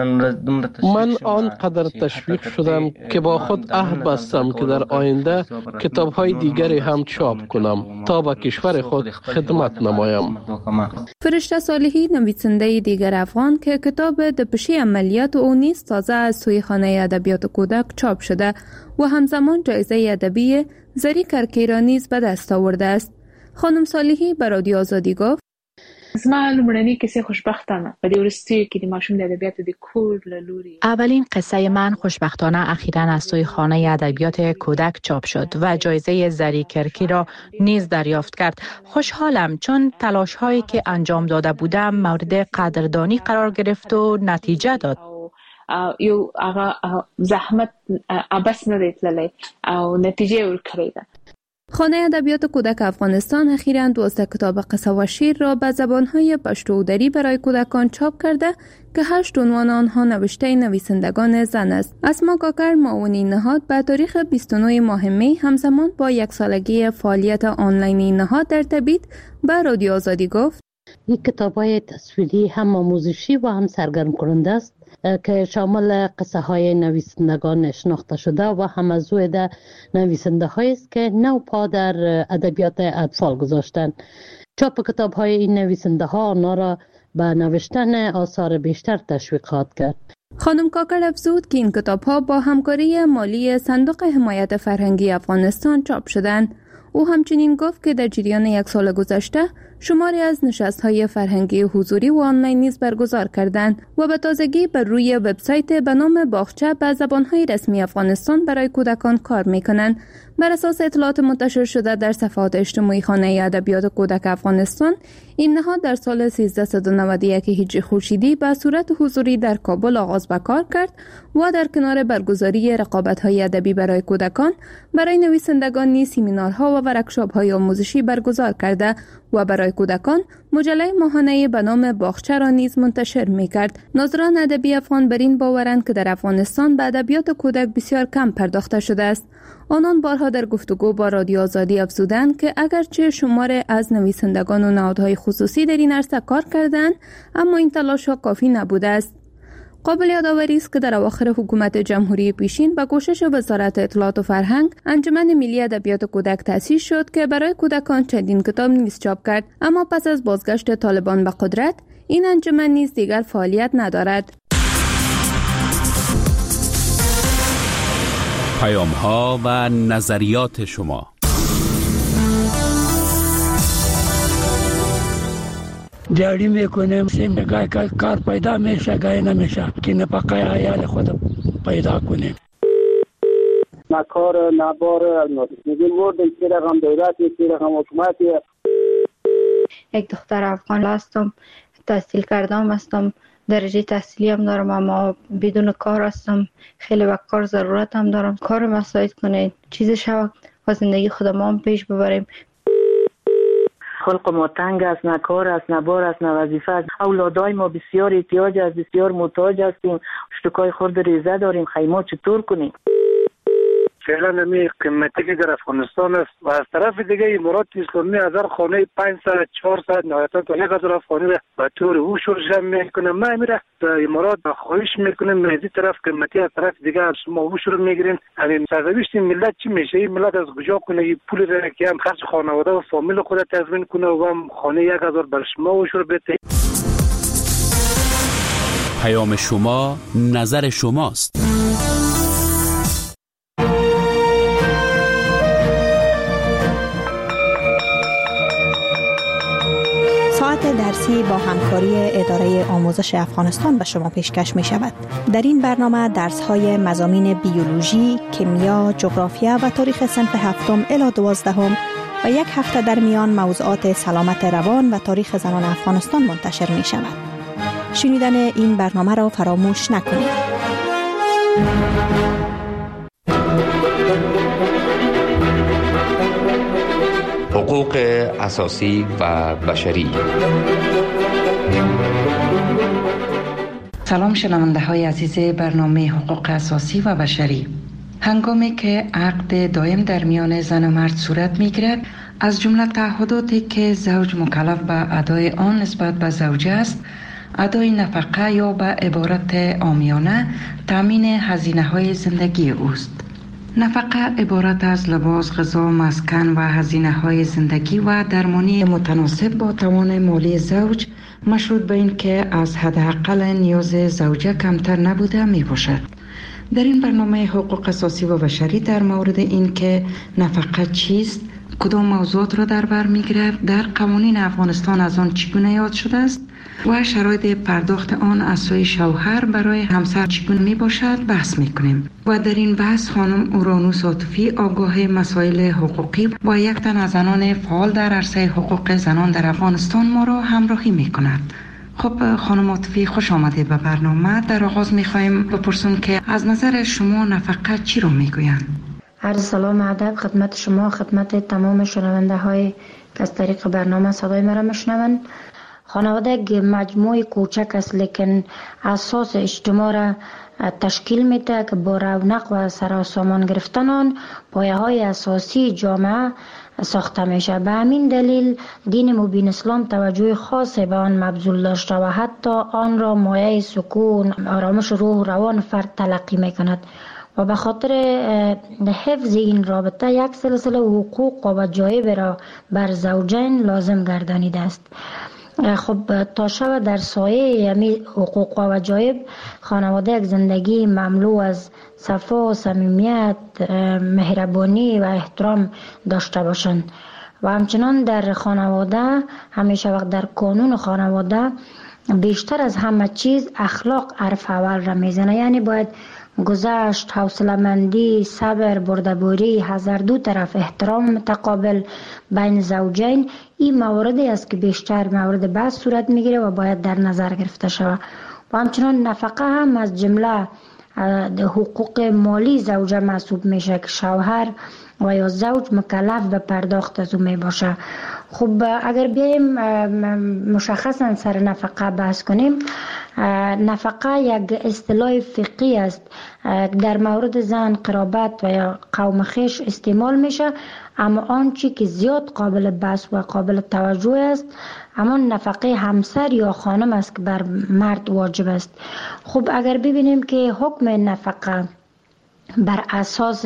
من آنقدر تشویق شدم که با خود عهد بستم که در آینده کتاب‌های دیگری هم چاپ کنم تا به کشور خود خدمت نمایم.
فرشته صالحی نویسنده دیگر افغان که کتاب دپشی عملیات او نیز تازه از سوی خانه ادبیات کودک چاپ شده و همزمان جایزه ادبی زری کرکی را نیز به دست آورده است. خانم صالحی به رادیو آزادی گفت:
زما لومړنۍ کیسه خوشبختانه په دې وروستیو کې د ماشوم د ادبیاتو د کور له لوري.
اولین قصه من خوشبختانه اخیراً از سوی خانه ادبیات کودک چاپ شد و جایزه زری کرکی را نیز دریافت کرد. خوشحالم چون تلاش هایی که انجام داده بودم مورد قدردانی قرار گرفت و نتیجه داد.
یو هغه زحمت ابس نه دی تللی او نتیجه ورکړې ده.
خانه ادبیات کودک افغانستان اخیراً دوازده کتاب قصه و شعر را به زبانهای پشتو و دری برای کودکان چاپ کرده که هشت عنوان آنها نوشته نویسندگان زن است. اسما کاکر معاون این نهاد به تاریخ بیست و نه ماه می همزمان با یک سالگی فعالیت آنلاین این نهاد در تبعید به رادیو آزادی گفت:
این کتاب‌های تصویری هم آموزشی و هم سرگرم کننده است که شامل قصه های نویسندگان شناخته شده و هم از روی نویسنده هایی است که نو پا در ادبیات اطفال گذاشتند. چاپ کتاب های این نویسنده ها آنها را به نوشتن آثار بیشتر تشویق خواهد کرد.
خانم کاکر افزود که این کتاب ها با همکاری مالی صندوق حمایت فرهنگی افغانستان چاپ شدند. او همچنین گفت که در جریان یک سال گذشته شماری از نشست‌های فرهنگی حضوری و آنلاین نیز برگزار کردند و به تازگی بر روی وبسایت به نام باغچه به زبان‌های رسمی افغانستان برای کودکان کار می‌کنند. بر اساس اطلاعات منتشر شده در صفحات اجتماعی خانه ادبیات کودک افغانستان، این نهاد در سال سیزده نود و یک هجری خورشیدی به صورت حضوری در کابل آغاز به کار کرد و در کنار برگزاری رقابت‌های ادبی برای کودکان، برای نویسندگان نیز سمینارها و ورکشاپ‌های آموزشی برگزار کرده و برای کودکان مجله ماهانه به نام باغچه را نیز منتشر می‌کرد. ناظران ادبی افغان بر این باورند که در افغانستان به ادبیات کودک بسیار کم پرداخته شده است. آنان بارها در گفتگو با رادیو آزادی افزودند که اگرچه شمار از نویسندگان و نهادهای خصوصی در این عرصه کار کردند، اما این تلاش‌ها کافی نبوده است. قابل یادآوری است که در اواخر حکومت جمهوری پیشین با کوشش وزارت اطلاعات و فرهنگ انجمن ملی ادبیات کودک تأسیس شد که برای کودکان چندین کتاب نیز چاپ کرد، اما پس از بازگشت طالبان به قدرت این انجمن نیز دیگر فعالیت ندارد.
پیام ها و نظریات شما.
دیاری میکنیم سیم گای کار پیدا میشه گای نمیشه که نفقه عیال خود پیدا کنیم.
نه کار نه بار میگیم ورد یک رقم دولت یک رقم حکومت.
یک دختر افغان هستم، تحصیل کردم هستم، درجه تحصیلی هم دارم، اما بدون کار هستم. خیلی وقت کار ضرورت هم دارم. کار مساعد کنید، چیزی شود و زندگی خودمان پیش ببریم.
خلق ما تنگ است، نه کار است، نه بار است، نه وظیفه است. اولادای ما بسیار احتیاج است، بسیار محتاج هستیم. اشتکای خورد ریزه داریم، خیمه چطور کنیم؟
فعلا می قیمتی که در افغانستان است و از طرف دیگه امارات اسلامی از هر خانه پانصد چهارصد نهایتا تا یک هزار افغانی را به طور او شورش میکنه. ما میره به امارات خواهش میکنیم از این طرف قیمتی از طرف دیگه از شما او شروع میگیرین. همین سرنوشت ملت چی میشه؟ این ملت از کجا کنه این پول را که هم خرج خانواده و فامیل خود تضمین کنه و هم خانه یک هزار بر شما او شروع بده.
پیام شما نظر شماست.
ساعت درسی با همکاری اداره آموزش افغانستان به شما پیشکش می شود. در این برنامه درس های مضامین بیولوژی، کیمیا، جغرافیا و تاریخ صنف هفتم الی دوازدهم و یک هفته در میان موضوعات سلامت روان و تاریخ زنان افغانستان منتشر می شود. شنیدن این برنامه را فراموش نکنید.
حقوق اساسی و بشری.
سلام شنونده های عزیز برنامه حقوق اساسی و بشری. هنگامی که عقد دائم در میان زن و مرد صورت می گیرد، از جمله تعهداتی که زوج مکلف به ادای آن نسبت به زوجه است، ادای نفقه یا به عبارت عامیانه تامین هزینه های زندگی اوست. نفقه عبارت از لباس، غذا، مسکن و هزینه های زندگی و درمانی متناسب با توان مالی زوج، مشروط به این که از حداقل نیاز زوجه کمتر نبوده می باشد. در این برنامه حقوق اساسی و بشری در مورد این که نفقه چیست، کدام موضوعات را در بر می‌گیرد، در قوانین افغانستان از آن چگونه یاد شده است و شرایط پرداخت آن از سوی شوهر برای همسر چگونه می باشد بحث می‌کنیم. و در این بحث خانم اورانوس عاطفی، آگاه مسائل حقوقی و یک تن از زنان فعال در عرصه حقوق زنان در افغانستان ما را همراهی می‌کند. خب خانم عاطفی، خوش آمدید به برنامه. در آغاز می‌خوایم بپرسیم که از نظر شما نفقه چی رو می‌گویند؟
عرض سلام ادب خدمت شما، خدمت تمام شنونده های که از طریق برنامه صدای مرا میشنوند. خانواده یک مجموعه کوچک است لیکن اساس اجتماع را تشکیل میده که با رونق و سراسامان گرفتن آن پایه های اساسی جامعه ساخته میشه. به همین دلیل دین مبین اسلام توجه خاص به آن مبذول داشته و حتی آن را مایه سکون، آرامش روح و روان فرد تلقی میکند و به خاطر حفظ این رابطه یک سلسله حقوق و وجایب را بر زوجین لازم گردانیده است. خب تا شب در سایه یعنی حقوق و وجایب خانواده یک زندگی مملو از صفا، صمیمیت، مهربانی و احترام داشته باشند و همچنان در خانواده همیشه وقت در قانون خانواده بیشتر از همه چیز اخلاق حرف اول را میزنه. یعنی باید گذشت، حوصله‌مندی، صبر، بردباری، حذر، دو طرف احترام متقابل بین زوجین، این مواردی است که بیشتر مورد بحث صورت میگیره و باید در نظر گرفته شود. و همچنان نفقه هم از جمله حقوق مالی زوجه محسوب میشه که شوهر و یا زوج مکلف به پرداخت از او می باشه. خب اگر بیایم مشخصا سر نفقه بحث کنیم، نفقه یک اصطلاح فقهی است در مورد زن، قرابت و یا قوم خویش استعمال میشه، اما آنچه که زیاد قابل بحث و قابل توجه است اما نفقه همسر یا خانم است که بر مرد واجب است. خب اگر ببینیم که حکم نفقه بر اساس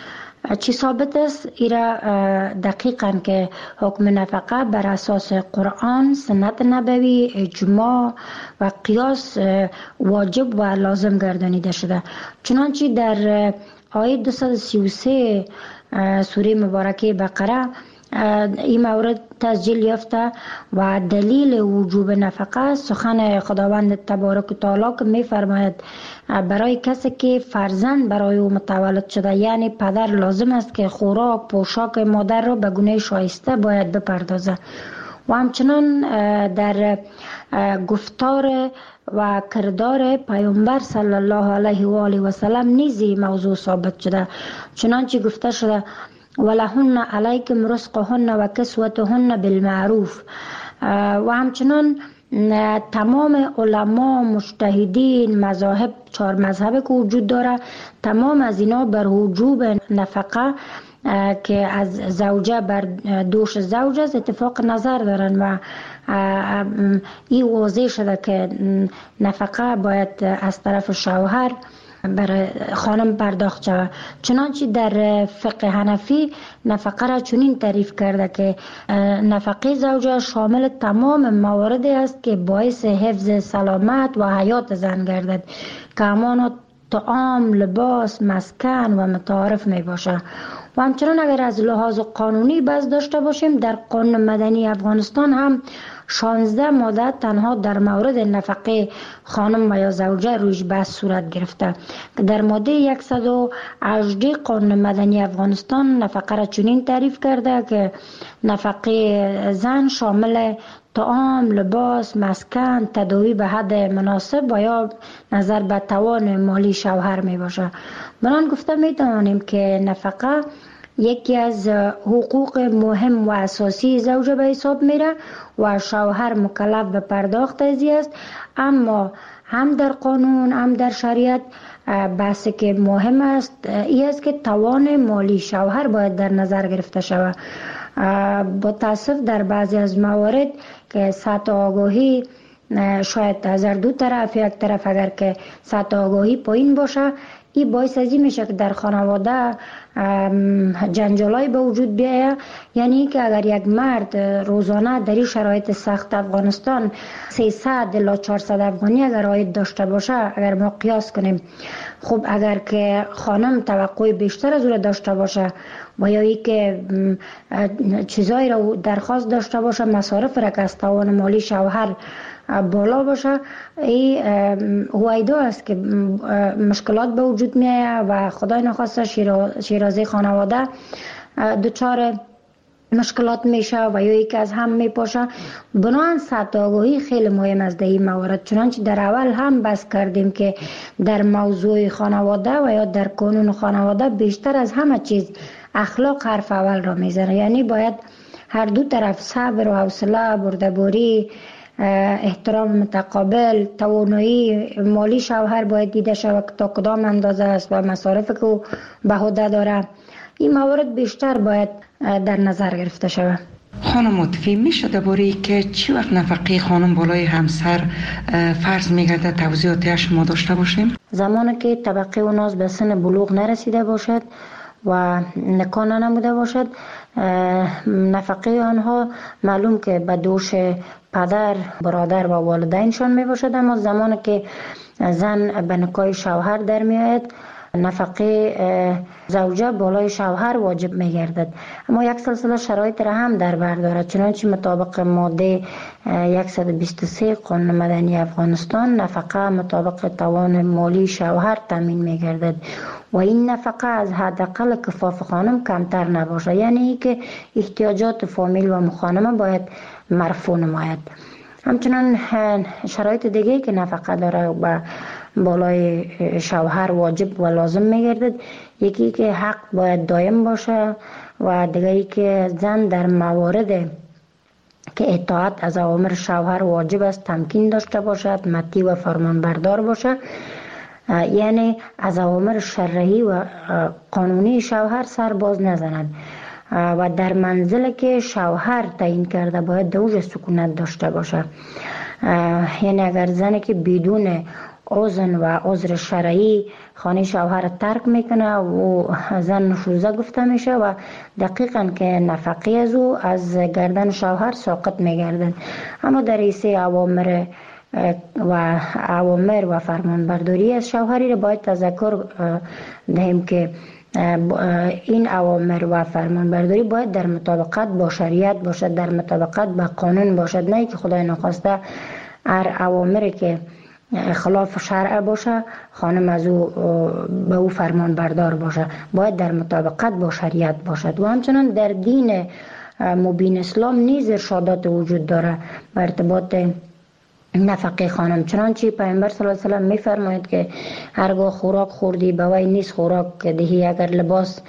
چی ثابت است، ایرا دقیقاً که حکم نفقه بر اساس قرآن، سنت نبوی، اجماع و قیاس واجب و لازم گردانیده شده. چنانچه در آیه دویست و سی و سه سوره مبارکه بقره این مورد تسجیل یافته و دلیل وجوب نفقه سخن خداوند تبارک و تعالی که می فرماید برای کسی که فرزند برای او متولد شده، یعنی پدر لازم است که خوراک، پوشاک مادر را به گونه شایسته باید بپردازه. و همچنان در گفتار و کردار پیامبر صلی الله علیه و آله و سلم نیزی موضوع ثابت شده، چنانچه گفته شده ولهن علیکم رزقهن و کسوتهن بالمعروف. و همچنان
تمام علما، مجتهدین، مذاهب، چهار مذهب که وجود داره، تمام از اینا بر وجوب نفقه که از زوجه بر دوش زوج است اتفاق نظر دارن و این واضح شده که نفقه باید از طرف شوهر برای خانم پرداخت شود. چنانچه در فقه حنفی نفقه را چنین تعریف کرده که نفقه زوجه شامل تمام مواردی است که باعث حفظ سلامت و حیات زن گردد که همانا طعام، لباس، مسکن و متعارف می باشه. و همچنان اگر از لحاظ قانونی بحث داشته باشیم، در قانون مدنی افغانستان هم شانزده ماده تنها در مورد نفقه خانم و یا زوجه رویش بحث صورت گرفته. در ماده صد و هجده قانون مدنی افغانستان نفقه را چنین تعریف کرده که نفقه زن شامل طعام، لباس، مسکن، تداوی به حد مناسب و یا نظر به توان مالی شوهر می باشه. بنان گفته می توانیم که نفقه یکی از حقوق مهم و اساسی زوجه به حساب میره و شوهر مکلف به پرداخت ازی است. اما هم در قانون هم در شریعت بحثی که مهم است این است که توان مالی شوهر باید در نظر گرفته شود. با تاسف در بعضی از موارد که سطح آگاهی شاید از دو طرف، یک طرف اگر که سطح آگاهی پایین باشه، این باعث ازی میشه که در خانواده جنجالای به وجود بیاید. یعنی که اگر یک مرد روزانه در این شرایط سخت افغانستان سیصد الی چهارصد افغانی اگر عاید داشته باشه، اگر ما قیاس کنیم، خب اگر که خانم توقع بیشتر از او داشته باشه و یا ای که چیزایی را درخواست داشته باشه، مصارف را که از توان مالی شوهر بالا باشه، این هویدا است که مشکلات به وجود میاد و خدای نخواسته شیرازه خانواده دچار مشکلات میشه و یا یکی از هم میپاشه. بنابراین سطح آگاهی خیلی مهم است در این موارد. چنانچه در اول هم بحث کردیم که در موضوع خانواده و یا در قانون خانواده بیشتر از همه چیز اخلاق حرف اول را میزنه. یعنی باید هر دو طرف صبر و حوصله، بردباری، احترام متقابل، توانایی مالی شوهر باید دیده شود که تا کدام اندازه است و مصارف که او به عهده داره. این موارد بیشتر باید در نظر گرفته شود.
خانم متفی میشه درباره که چی وقت نفقه خانم بالای همسر فرض میگرده توضیحاتی شما داشته باشیم؟
زمانی که طبقه اوناز به سن بلوغ نرسیده باشد و نکاح نموده باشد، نفقه آنها معلوم که به دوش پدر، برادر و والدینشان می باشد. اما زمانی که زن به نکاح شوهر در می آید، نفقه زوجه بالای شوهر واجب می گردد. اما یک سلسله شرایط را هم در بر دارد. چنانچه مطابق ماده صد و بیست و سه قانون مدنی افغانستان نفقه مطابق توان مالی شوهر تامین می گردد و این نفقه از حداقل کفاف خانم کمتر نباشه. یعنی که احتیاجات فامیل و مخانمه باید مرفوع نماید. همچنان شرایط دیگه که نفقه داره و بالای شوهر واجب و لازم میگردد، یکی که حق باید دائم باشه و دیگری که زن در موارد که اطاعت از اوامر شوهر واجب است تمکین داشته باشد، مطیع و فرمانبردار باشه. یعنی از اوامر شرعی و قانونی شوهر سر باز نزند و در منزل که شوهر تعیین کرده باید دوج سکونت داشته باشه. یعنی اگر زنی که بدون اذن و عذر شرعی خانه شوهر ترک میکنه و زن نشوزه گفته میشه و دقیقاً که نفقه از او از گردن شوهر ساقط میگردن. اما در ایسه اوامر و اوامر و فرمانبرداری از شوهری را باید تذکر دهیم که این اوامر و فرمانبرداری باید در مطابقت با شریعت باشد، در مطابقت با قانون باشد، نه که خدای نخواسته هر اوامری که خلاف شرع باشه خانم از او به او فرمان بردار باشه. باید در مطابقت با شریعت باشد. و همچنان در دین مبین اسلام نیز ارشادات وجود داره به ارتباط نفقه خانم. چنانچه پیامبر صلی الله علیه و سلم میفرماید که هرگاه خوراک خوردی به وی نیست خوراک دهی، اگر لباس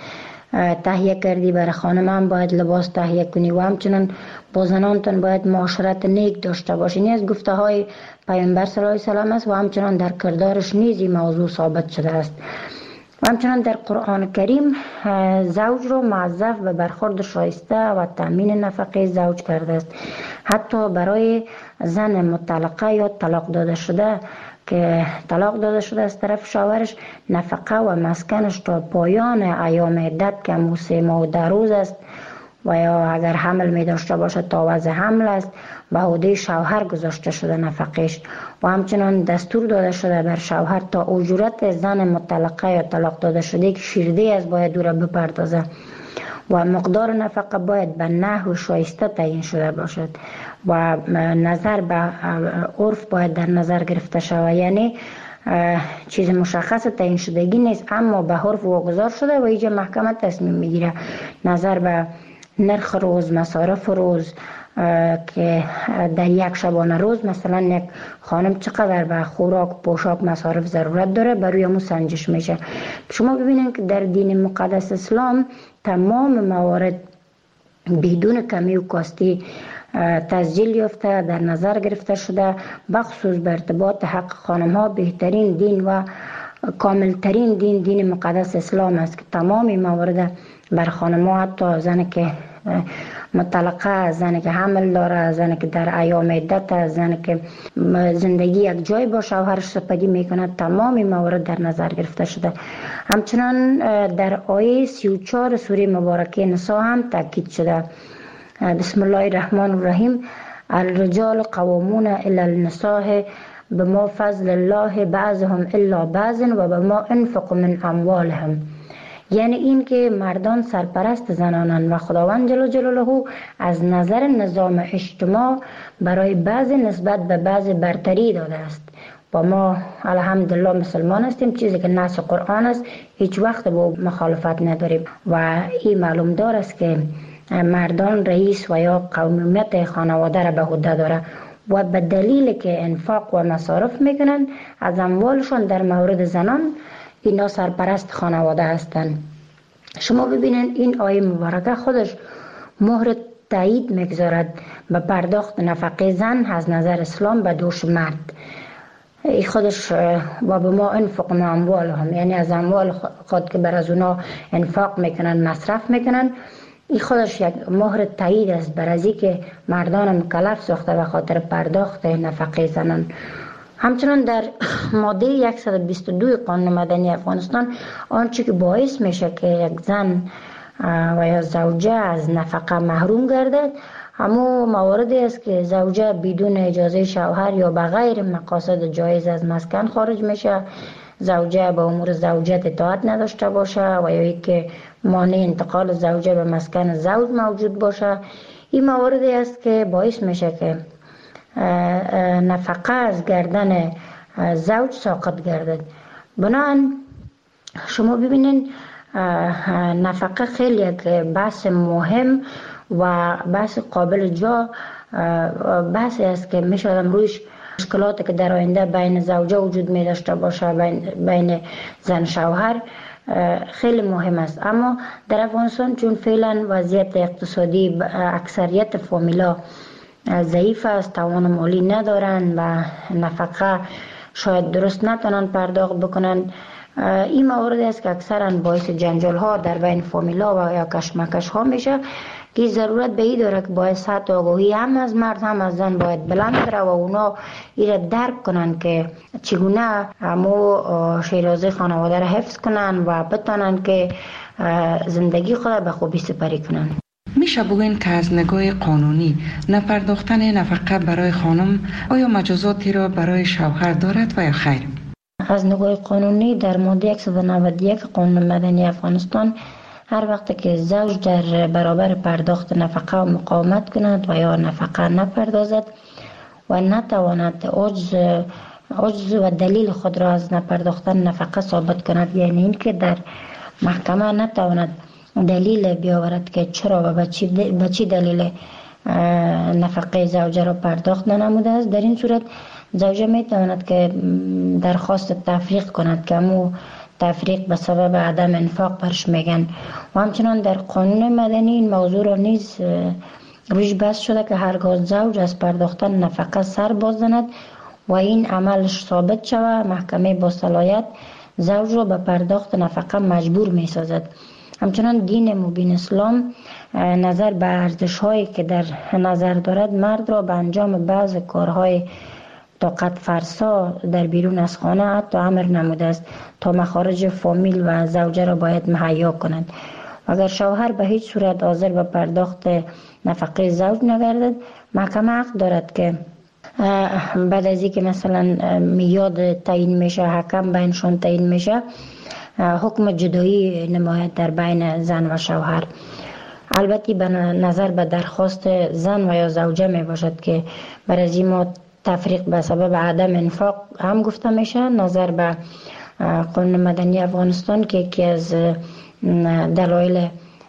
تهیه کردی، برای خانم هم باید لباس تهیه کنی و همچنان با زنانتان باید معاشرت نیک داشته باشین. از گفته های پیامبر صلی الله علیه و سلم است و همچنان در کردارش نیز این موضوع ثابت شده است. و همچنان در قرآن کریم زوج رو موظف به برخورد شایسته و تامین نفقه زوج کرده است. حتی برای زن مطلقه یا طلاق داده شده که طلاق داده شده از طرف شوهرش، نفقه و مسکنش تا پایان ایام عدت که همون سه ماه و ده روز است و یا اگر حمل می داشته باشه تا وضع حمل است به عهده شوهر گذاشته شده نفقش. و همچنان دستور داده شده بر شوهر تا اجورت زن مطلقه یا طلاق داده شده که شیرده از باید او را بپردازه و مقدار نفقه باید به نحو شایسته تعیین شده باشد و نظر به عرف باید در نظر گرفته شود. یعنی چیز مشخص تعیین شدگی نیست اما به عرف واگذار شده و اینجا محکمه تصمیم میگیره نظر به نرخ روز، مصارف روز که در یک شبانه روز مثلا یک خانم چقدر به خوراک و پوشاک مصارف ضرورت داره بر روی امو سنجش میشه. شما ببینید که در دین مقدس اسلام تمام موارد بدون کمی و کاستی تسجیل یافته در نظر گرفته شده، بخصوص به ارتباط حق خانم ها بهترین دین و کاملترین دین دین مقدس اسلام است که تمام موارد بر خانم ها، حتی زنی که مطلقه، زنی که حمل داره، زنی که در ایام عدت، زنی که زندگی یک جای با شوهرش سپری میکنه، تمام موارد در نظر گرفته شده. همچنان در آیه سی و چهار سوره مبارکه نساء هم تاکید شده. بسم الله الرحمن الرحیم: الرجال قوامون علی النساء بما فضل الله بعضهم الا بعض و بما انفقوا من اموالهم. یعنی این که مردان سرپرست زنانند و خداوند جل جلاله از نظر نظام اجتماع برای بعض نسبت به بعض برتری داده است و ما الحمدلله مسلمان هستیم، چیزی که نص قرآن است هیچ وقت با مخالفت نداریم و این معلوم دار است که مردان رئیس و یا قومیت خانواده را به عهده داره و به دلیل که انفاق و مصارف میکنن از اموالشون در مورد زنان اینا سرپرست خانواده هستند. شما ببینید این آیه مبارکه خودش مهر تایید میگذارد به پرداخت نفقه زن از نظر اسلام به دوش مرد. این خودش و به ما انفق ما اموال هم، یعنی از اموال خود که بر از اونا انفاق میکنن مصرف میکنن، این خودش یک مهر تایید است بر از که مردان مکلف ساخته به خاطر پرداخت نفقه زنان. همچنان در ماده صد و بیست و دو قانون مدنی افغانستان آنچه که باعث میشه که یک زن و یا زوجه از نفقه محروم گردد همون مواردی است که زوجه بدون اجازه شوهر یا به غیر مقاصد جایز از مسکن خارج میشه، زوجه به امور زوجت اطاعت نداشته باشه و یا که مانع انتقال زوجه به مسکن زوج موجود باشه. این مواردی است که باعث میشه که نفقه از گردن زوج ساقط گردد. بنابراین شما ببینید نفقه خیلی یک بحث مهم و بحث قابل جا بحثی است که میشه آدم رویش مشکلاتی که در آینده بین زوجه وجود می داشته باشه بین, بین زن شوهر خیلی مهم است. اما در افغانستان چون فعلا وضعیت اقتصادی اکثریت فامیلا ضعیف است، توان مالی ندارن و نفقه شاید درست نتونن پرداخت بکنن، این موارد است که اکثرا باعث جنجال ها در بین فامیلا و یا کشمکش ها میشه که ضرورت به این داره که باید سطح آگاهی هم از مرد هم از زن باید بلند بره و اونا ایره درک کنن که چگونه همو شیرازه خانواده را حفظ کنن و بتانن که زندگی خود به خوبی سپری کنن.
میشه بگوین که از نگاه قانونی نپرداختن نفقه برای خانم آیا مجازاتی را برای شوهر دارد و یا خیر؟
از نگاه قانونی در ماده صد و نود و یک قانون مدنی افغانستان هر وقت که زوج در برابر پرداخت نفقه و مقاومت کند و یا نفقه نپردازد و نتواند عجز عجز و دلیل خود را از نپرداختن نفقه ثابت کند، یعنی اینکه در محکمه نتواند دلیل بیاورد که چرا و به چی دلیل نفقه زوجه را پرداخت ننموده است، در این صورت زوجه می تواند که درخواست تفریق کند که امو تفریق به سبب عدم انفاق برش میگن. و همچنان در قانون مدنی این موضوع را نیز روش بحث شده که هرگاه زوج از پرداختن نفقه سر باز زند و این عملش ثابت شود، محکمه با صلاحیت زوج را به پرداخت نفقه مجبور می سازد. همچنان دین مبین اسلام نظر به ارزش هایی که در نظر دارد مرد را به انجام بعض کارهای طاقت فرسا در بیرون از خانه حتی امر نموده است تا مخارج فامیل و زوجه را باید مهیا کنند. اگر شوهر به هیچ صورت حاضر به پرداخت نفقه زوج نگردد، محکمه حق دارد که بعد از اینکه مثلا میاد تعیین میشه، حکم بینشون تعیین میشه، حکم جدایی نماید در بین زن و شوهر. البته به نظر به درخواست زن و یا زوجه می باشد که برای ما تفریق به سبب عدم انفاق هم گفته میشه. نظر به قانون مدنی افغانستان که یکی از دلایل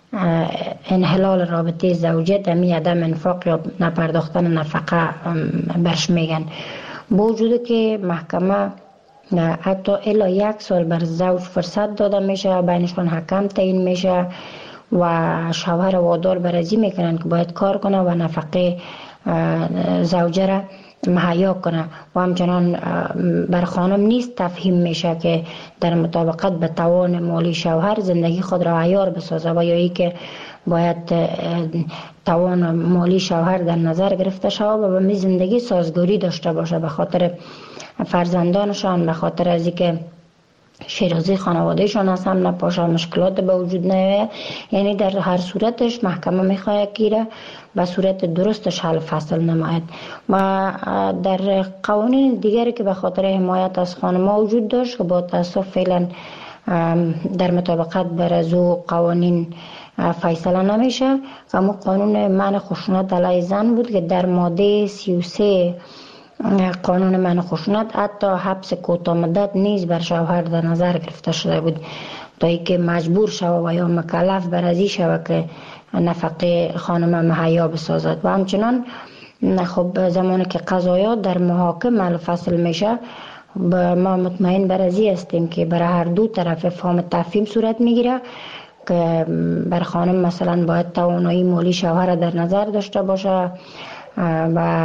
انحلال رابطه زوجیت همین عدم انفاق یا نپرداختن نفقه برش میگن. با وجود که محکمه حتی الا یک سال بر زوج فرصت داده میشه، بینشون حکم تعیین میشه و شوهر وادار برازی میکنن که باید کار کنه و نفقه زوجه را مهیا کنه و همچنان بر خانم نیست تفهیم میشه که در مطابقت به توان مالی شوهر زندگی خود را عیار بسازه و یا ای که باید توان مالی شوهر در نظر گرفته شود و به می زندگی سازگاری داشته باشه به خاطر فرزندانشان، به خاطر از اینکه شیرازی خانوادهشان از هم نپاشه، مشکلات به وجود نیاید. یعنی در هر صورتش محکمه میخواهد که به صورت درستش حل فصل نماید. و در قوانین دیگری که به خاطر حمایت از خانم‌ها وجود داشت که با تاسف فعلا در مطابقت بر از او قوانین فیصله نمیشه، اما قانون منع خشونت علیه زن بود که در ماده سی و سه قانون منع خشونت حتی حبس کوتاه مدت نیز بر شوهر در نظر گرفته شده بود تا اینکه مجبور شود و یا مکلف بر ازی شود که نفقه خانم مهیا بسازد. و همچنان خب زمانی که قضایات در محاکم حل فصل میشه، ما مطمئن بر ازی هستیم که برای هر دو طرف فهم تفهیم صورت میگیره که بر خانم مثلا باید توانایی مالی شوهر در نظر داشته باشه و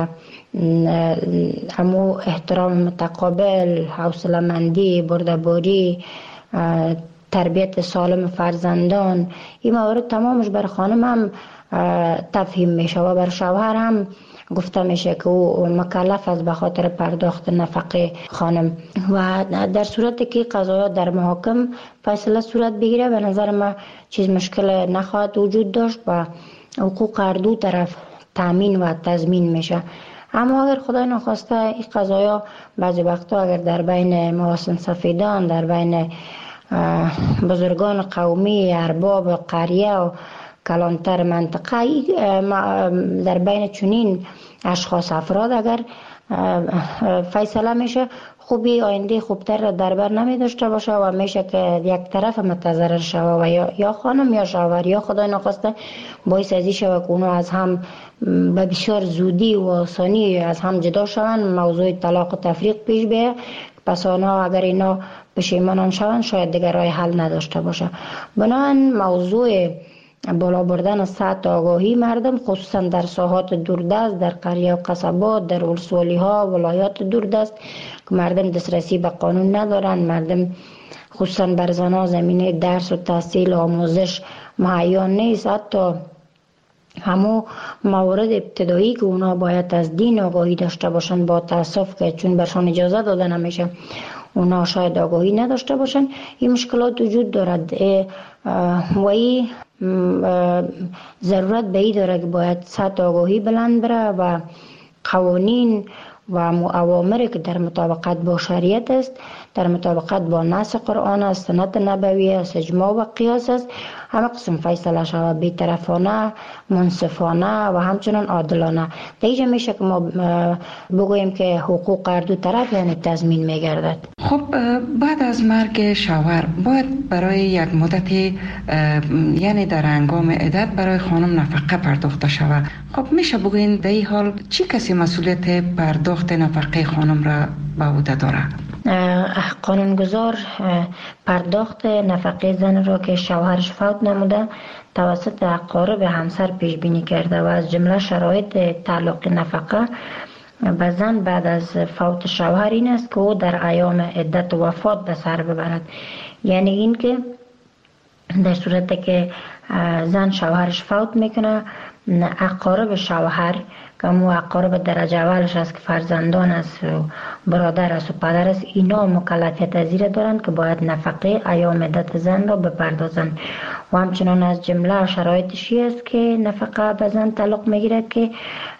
همو احترام متقابل، حوصله مندی، بردباری، تربیت سالم فرزندان، این موارد تمامش بر خانم هم تفهیم میشه و بر شوهر هم گفته میشه که او مکلف است به خاطر پرداخت نفقه خانم. و در صورتی که قضایا در محاکم فیصله صورت بگیره، به نظر ما چیز مشکل نخواهد وجود داشت و حقوق هر دو طرف تامین و تضمین میشه. اما اگر خدای نخواسته این قضایا بعضی وقتا اگر در بین محاسن سفیدان، در بین بزرگان قومی، ارباب قریه و کلانتر منطقه، در بین چنین اشخاص افراد اگر فیصله میشه، خوبی آینده خوبتر را در بر نمی داشته باشه و میشه که یک طرف متضرر شوه و یا, یا خانم یا شوهر یا خدای نخواسته باعث ازی شوه که اونو از هم به بسیار زودی و آسانی از هم جدا شوند، موضوع طلاق و تفریق پیش بیه. پس آنها اگر اینا پشیمان شوند شاید دیگر راه حل نداشته باشه. بنابراین موضوع بالا بردن سطح آگاهی مردم خصوصا در ساحات دوردست، در قریه و قصبات، در ولسوالی ها، ولایات دوردست که مردم دسترسی به قانون ندارن، مردم خصوصا بر زنها زمینه درس و تحصیل و آموزش مهیا نیست. حتی همو موارد ابتدایی که اونا باید از دین آگاهی داشته باشن، با تاسف که چون برشان اجازه داده نمیشه اونا شاید آگاهی نداشته باشن، این مشکلات وجود دارد و این ضرورت به این داره که باید سطح آگاهی بلند بره و قوانین و اوامری که در مطابقت با شریعت است، در مطابقت با نص قرآن است، سنت نبوی است، اجماع و قیاس است، همه قسم فیصله شود، بی‌طرفانه، منصفانه و همچنان عادلانه. دیگه میشه که ما بگوییم که حقوق هر دو طرف یعنی تضمین میگردد.
خب بعد از مرگ شوهر باید برای یک مدتی یعنی در هنگام عدت برای خانم نفقه پرداخته شود. خب میشه بگوین در این حال چی کسی مسئولیت پرداخت نفقه خانم را به عهده داره؟
قانونگذار پرداخت نفقه زن را که شوهرش فوت نموده توسط اقارب همسر پیش بینی کرده و از جمله شرایط تعلق نفقه به زن بعد از فوت شوهر این است که او در ایام عدت وفات به سر ببرد. یعنی این که در صورتی که زن شوهرش فوت میکنه، اقارب شوهر که مو اقارب درجه اولش است که فرزندان است و برادر است و پدر است، اینا مکلفیت از زیر دارند که باید نفقه ایام عدت زن را بپردازند. و همچنان از جمله شرایطشی است که نفقه به زن تعلق میگیرد که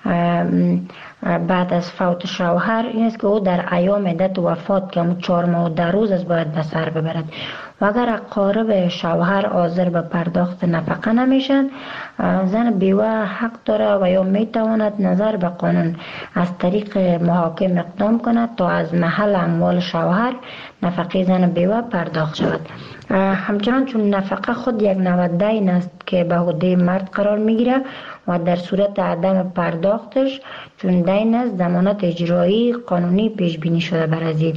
بعد از فوت شوهر این است که او در ایام عدت وفات که همون چهار ماه و ده روز است باید به سر ببرد. و اگر اقارب شوهر حاضر به پرداخت نفقه نمیشن، زن بیوه حق داره و یا میتواند نظر به قانون از طریق محاکم اقدام کند تا از محل اموال شوهر نفقه زن بیوه پرداخت شود. همچنان چون نفقه خود یک نوع دین است که به عهده مرد قرار میگیره و در صورت عدم پرداختش چون دین است ضمانت اجرایی قانونی پیش بینی شده بر ازی.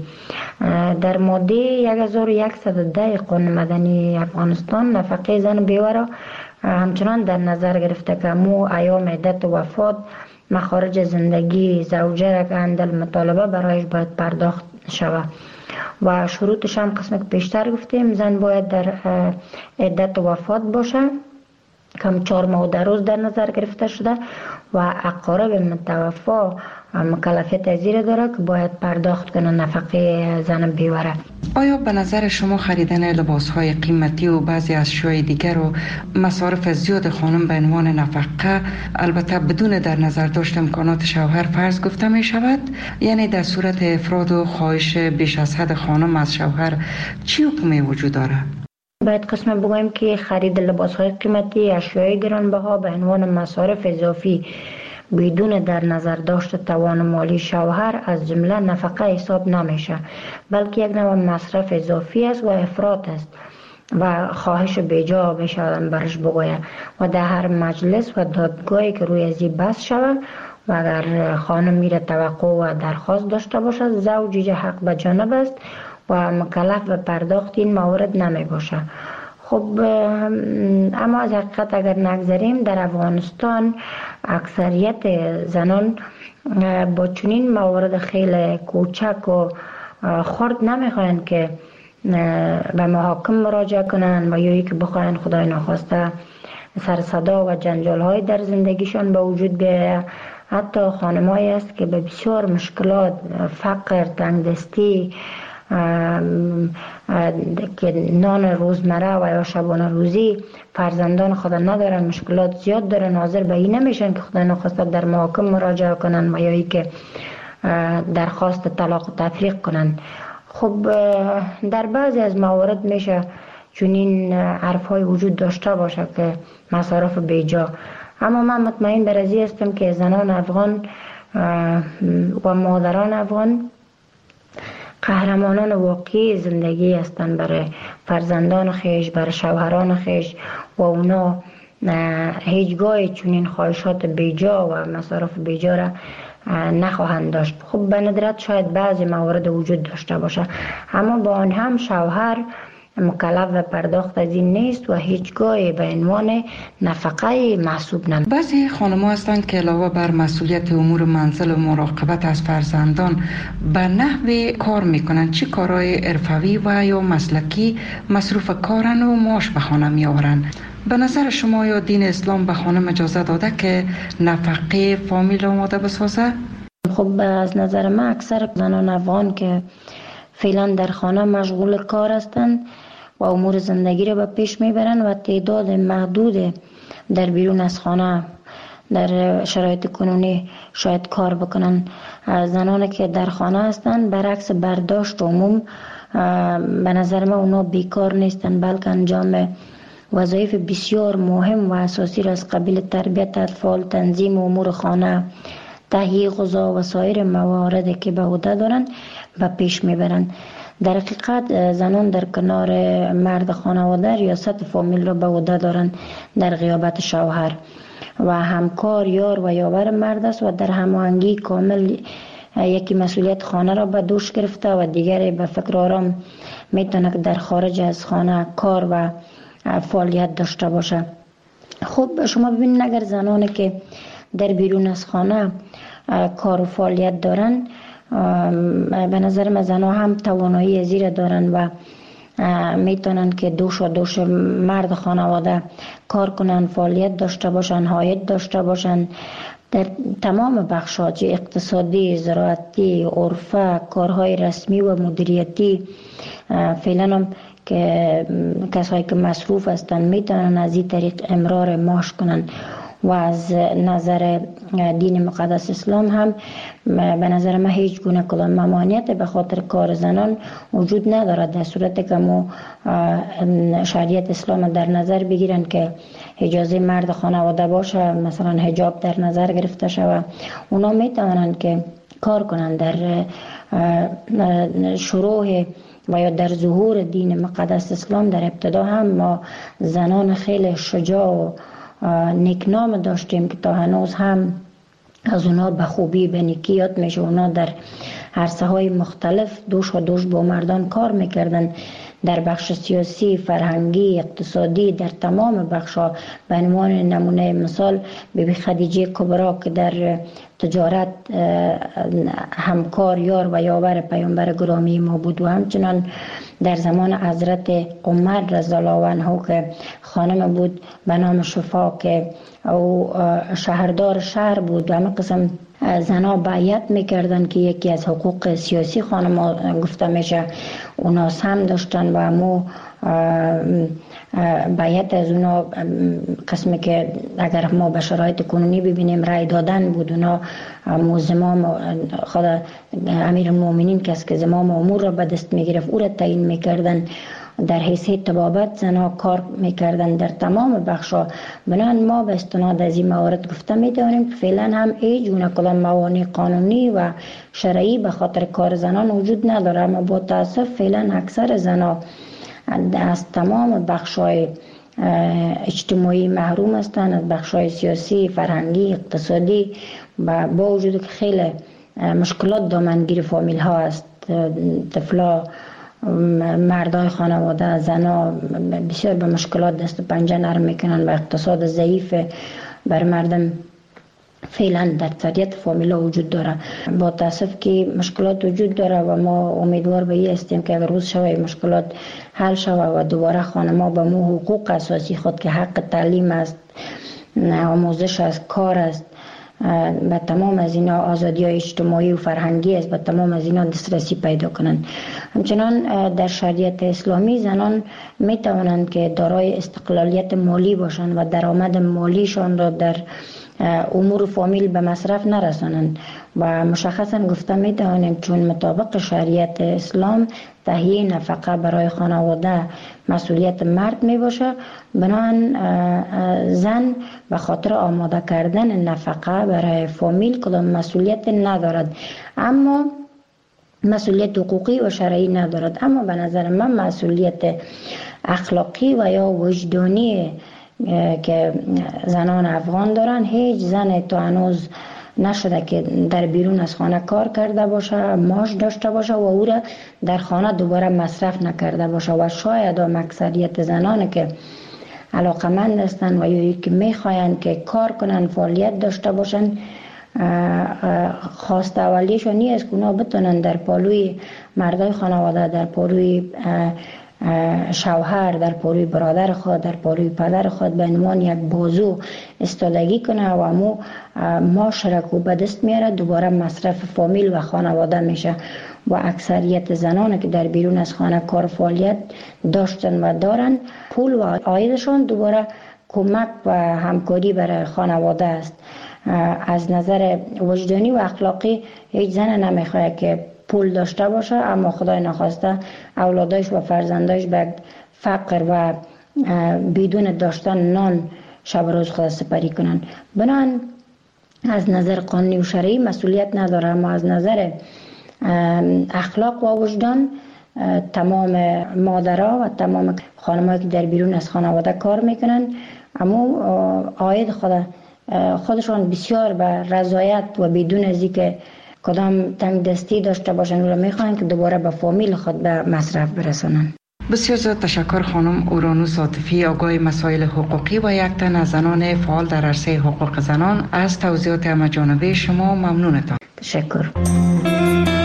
در ماده هزار و صد و ده قانون مدنی افغانستان نفقه زن بیوه را همچنان در نظر گرفته که مو ایام عدت وفات مخارج زندگی زوجه را که اندل مطالبه برایش باید پرداخت شود و شروطش هم قسم که پیشتر گفتیم زن باید در عدت وفات باشه کم چهار ماه و ده روز در نظر گرفته شده و اقارب متوفا مکلفیت از زیر داره که باید پرداخت کنه نفقه زن بیوه.
آیا به نظر شما خریدن لباس‌های قیمتی و بعضی از اشیاء دیگر و مصارف زیاد خانم به عنوان نفقه البته بدون در نظر داشت امکانات شوهر فرض گفته می شود؟ یعنی در صورت افراد و خواهش بیش از حد خانم از شوهر چی حکمی وجود داره؟
باید قسم بگویم که خرید لباس‌های قیمتی، اشیاء گرانبها به عنوان مصارف اضافی بدون در نظر داشت توان مالی شوهر از جمله نفقه حساب نمیشه، بلکه یک نوع مصرف اضافی است و افراط است و خواهش بیجا بشه برش بگویه و در هر مجلس و دادگاهی که روی ازی بس شود و اگر خانم میره توقع و درخواست داشته باشد زوج حق به جانب است و مکلف به پرداخت این موارد نمی باشه. خب اما از حقیقت اگر نگذاریم در افغانستان اکثریت زنان با چنین موارد خیلی کوچک و خرد نمیخواین که به محاکم مراجعه کنن و یا که بخواین خدای ناخواسته سر صدا و جنجال های در زندگیشان به وجود بیاید. حتی خانمایی است که به بسیار مشکلات، فقر، تنگدستی که نان روزمره و یا شبانه روزی فرزندان خود ندارن، مشکلات زیاد دارن، حاضر به این نمیشن که خدا نخواسته در محاکم مراجعه کنن و یا ای که درخواست طلاق و تفریق کنن. خب در بعضی از موارد میشه چنین حرف های وجود داشته باشه که مصارف بیجا، اما من مطمئن بر ازی هستم که زنان افغان و مادران افغان قهرمانان واقعی زندگی هستند برای فرزندان خیش، برای شوهران خیش و اونا هیچگاه چنین خواهشات بیجا و مصارف بیجا را نخواهند داشت. خب به ندرت شاید بعضی موارد وجود داشته باشه، اما با آن هم شوهر مکلف و پرداخت از این نیست و هیچگاه به عنوان نفقه محسوب نمی.
بعضی خانم‌ها هستند که علاوه بر مسئولیت امور منزل و مراقبت از فرزندان به نحو کار میکنند. چه کارهای حرفوی و یا مسلکی مصروف کارن و معاش به خانه میآورند؟ به نظر شما یا دین اسلام به خانم اجازه داده که نفقه فامیل آماده بسازه؟
خب از نظر من اکثر زنان افغان که فعلا در خانه مشغول کار هستند و امور زندگی را به پیش میبرند و تعداد محدود در بیرون از خانه در شرایط کنونی شاید کار بکنن. زنانی که در خانه هستند برعکس برداشت عموم به نظر من اونا بیکار نیستند، بلکه انجام وظایف بسیار مهم و اساسی را از قبیل تربیت اطفال، تنظیم امور خانه، تهیه غذا و سایر مواردی که به عهده دارند و پیش میبرند. در حقیقت زنان در کنار مرد خانواده ریاست فامیل را به عهده دارند در غیابت شوهر و همکار، یار و یاور مرد است و در هماهنگی کامل یکی مسئولیت خانه را به دوش گرفته و دیگری به فکر آرام میتونه که در خارج از خانه کار و فعالیت داشته باشه. خب شما ببینید اگر زنانی که در بیرون از خانه کار و فعالیت دارن، به نظر من زنها هم توانایی زیر دارن و میتونن که دوش و دوش مرد خانواده کار کنن، فعالیت داشته باشن، عاید داشته باشن در تمام بخشات اقتصادی، زراعتی، عرفه، کارهای رسمی و مدیریتی. فعلا هم که کسایی که مصروف هستن میتونن از این طریق امرار معاش کنن و از نظر دین مقدس اسلام هم به نظر من هیچ گونه کدام ممانعت به خاطر کار زنان وجود ندارد، در صورتی که ما شریعت اسلام در نظر بگیرن که اجازه مرد خانواده باشه، مثلا حجاب در نظر گرفته شود، اونا میتونن که کار کنن. در شروع و یا در ظهور دین مقدس اسلام در ابتدا هم ما زنان خیلی شجاع و نیکنام داشتیم که تا هنوز هم از اونا به خوبی به نیکی یاد میشه. اونا در عرصه های مختلف دوش و دوش با مردان کار میکردن، در بخش سیاسی، فرهنگی، اقتصادی، در تمام بخش‌ها. به عنوان نمونه مثال بیبی خدیجه کبرا که در تجارت همکار، یار و یاور پیامبر گرامی ما بود و همچنان در زمان حضرت عمر رضی الله عنه که خانم بود به نام شفا که او شهردار شهر بود و همه قسم زنها بیعت میکردن که یکی از حقوق سیاسی خانم گفته میشه اوناس هم داشتن و همو بیعت از اونا قسمی که اگر ما به شرایط کنونی ببینیم رای دادن بود. اونا زمام خود امیر المؤمنین کس که زمام امور را به دست میگرفت او را تعیین میکردن، در حیثیت طبابت زنها کار میکردن در تمام بخشا. بنابراین ما به استناد از این موارد گفته میتونیم که فعلا هم هیچ گونه کدام موانع قانونی و شرعی به خاطر کار زنان وجود نداره، اما با تاسف فعلا اکثر زنها از تمام بخشای اجتماعی محروم هستند، از بخشای سیاسی، فرهنگی، اقتصادی، و با وجود که خیلی مشکلات دامنگیر فامیل ها است. طفلا، مردای خانواده، زنا بسیار به مشکلات دست و پنجه نرم میکنن و اقتصاد ضعیف بر مردم فعلا در اکثریت فامیلا وجود داره. با تاسف که مشکلات وجود داره و ما امیدوار به این هستیم که اگر روز شوه مشکلات حل شوه و دوباره خانم‌ها به مو حقوق اساسی خود که حق تعلیم است، آموزش است، کار است، به تمام از اینا آزادی های اجتماعی و فرهنگی است، به تمام از اینا دسترسی پیدا کنند. همچنان در شریعت اسلامی زنان می توانند که دارای استقلالیت مالی باشند و درآمد مالیشان را در امور فامیل به مصرف نرسانند و مشخصا گفته می توانیم چون مطابق شریعت اسلام تهیه نفقه برای خانواده مسئولیت مرد می باشه، بنابراین زن به خاطر آماده کردن نفقه برای فامیل کدام مسئولیت ندارد، اما مسئولیت حقوقی و شرعی ندارد. اما به نظر من مسئولیت اخلاقی و یا وجدانی که زنان افغان دارن، هیچ زن تو هنوز نشده که در بیرون از خانه کار کرده باشه، معاش داشته باشه و او را در خانه دوباره مصرف نکرده باشه. و شاید هم اکثریت زنان که علاقمند هستند و یا که میخواین که کار کنن، فعالیت داشته باشن، خواست اولیشون نیست که اونا بتونن در پالوی مردای خانواده، در پالوی شوهر، در پالوی برادر خود، در پالوی پدر خود به عنوان یک بازو استادگی کنه و مو معاشره کو به دست میاره، دوباره مصرف فامیل و خانواده میشه. و اکثریت زنان که در بیرون از خانه کار فعالیت داشتن و دارن، پول و عایدشان دوباره کمک و همکاری برای خانواده است. از نظر وجدانی و اخلاقی هیچ زن نمیخواد که پول داشته باشه اما خدای نخواسته اولادش و فرزندش به فقر و بدون داشتن نان شب روز خود سپری کنن. بنان از نظر قانونی و شرعی مسئولیت نداره، اما از نظر اخلاق و وجدان تمام مادرها و تمام خانم‌هایی که در بیرون از خانواده کار میکنن اما عاید خود خودشان بسیار به رضایت و بدون از اینکه کدام تنگ دستی داشته باشن و میخوان که دوباره به فامیل خود به مصرف برسانن.
بسیار زیاد تشکر خانم اورانوس عاطفی، آگاه مسائل حقوقی و یک تن از زنان فعال در عرصه حقوق زنان. از توضیحات همه جانبه شما ممنونتان.
تشکر.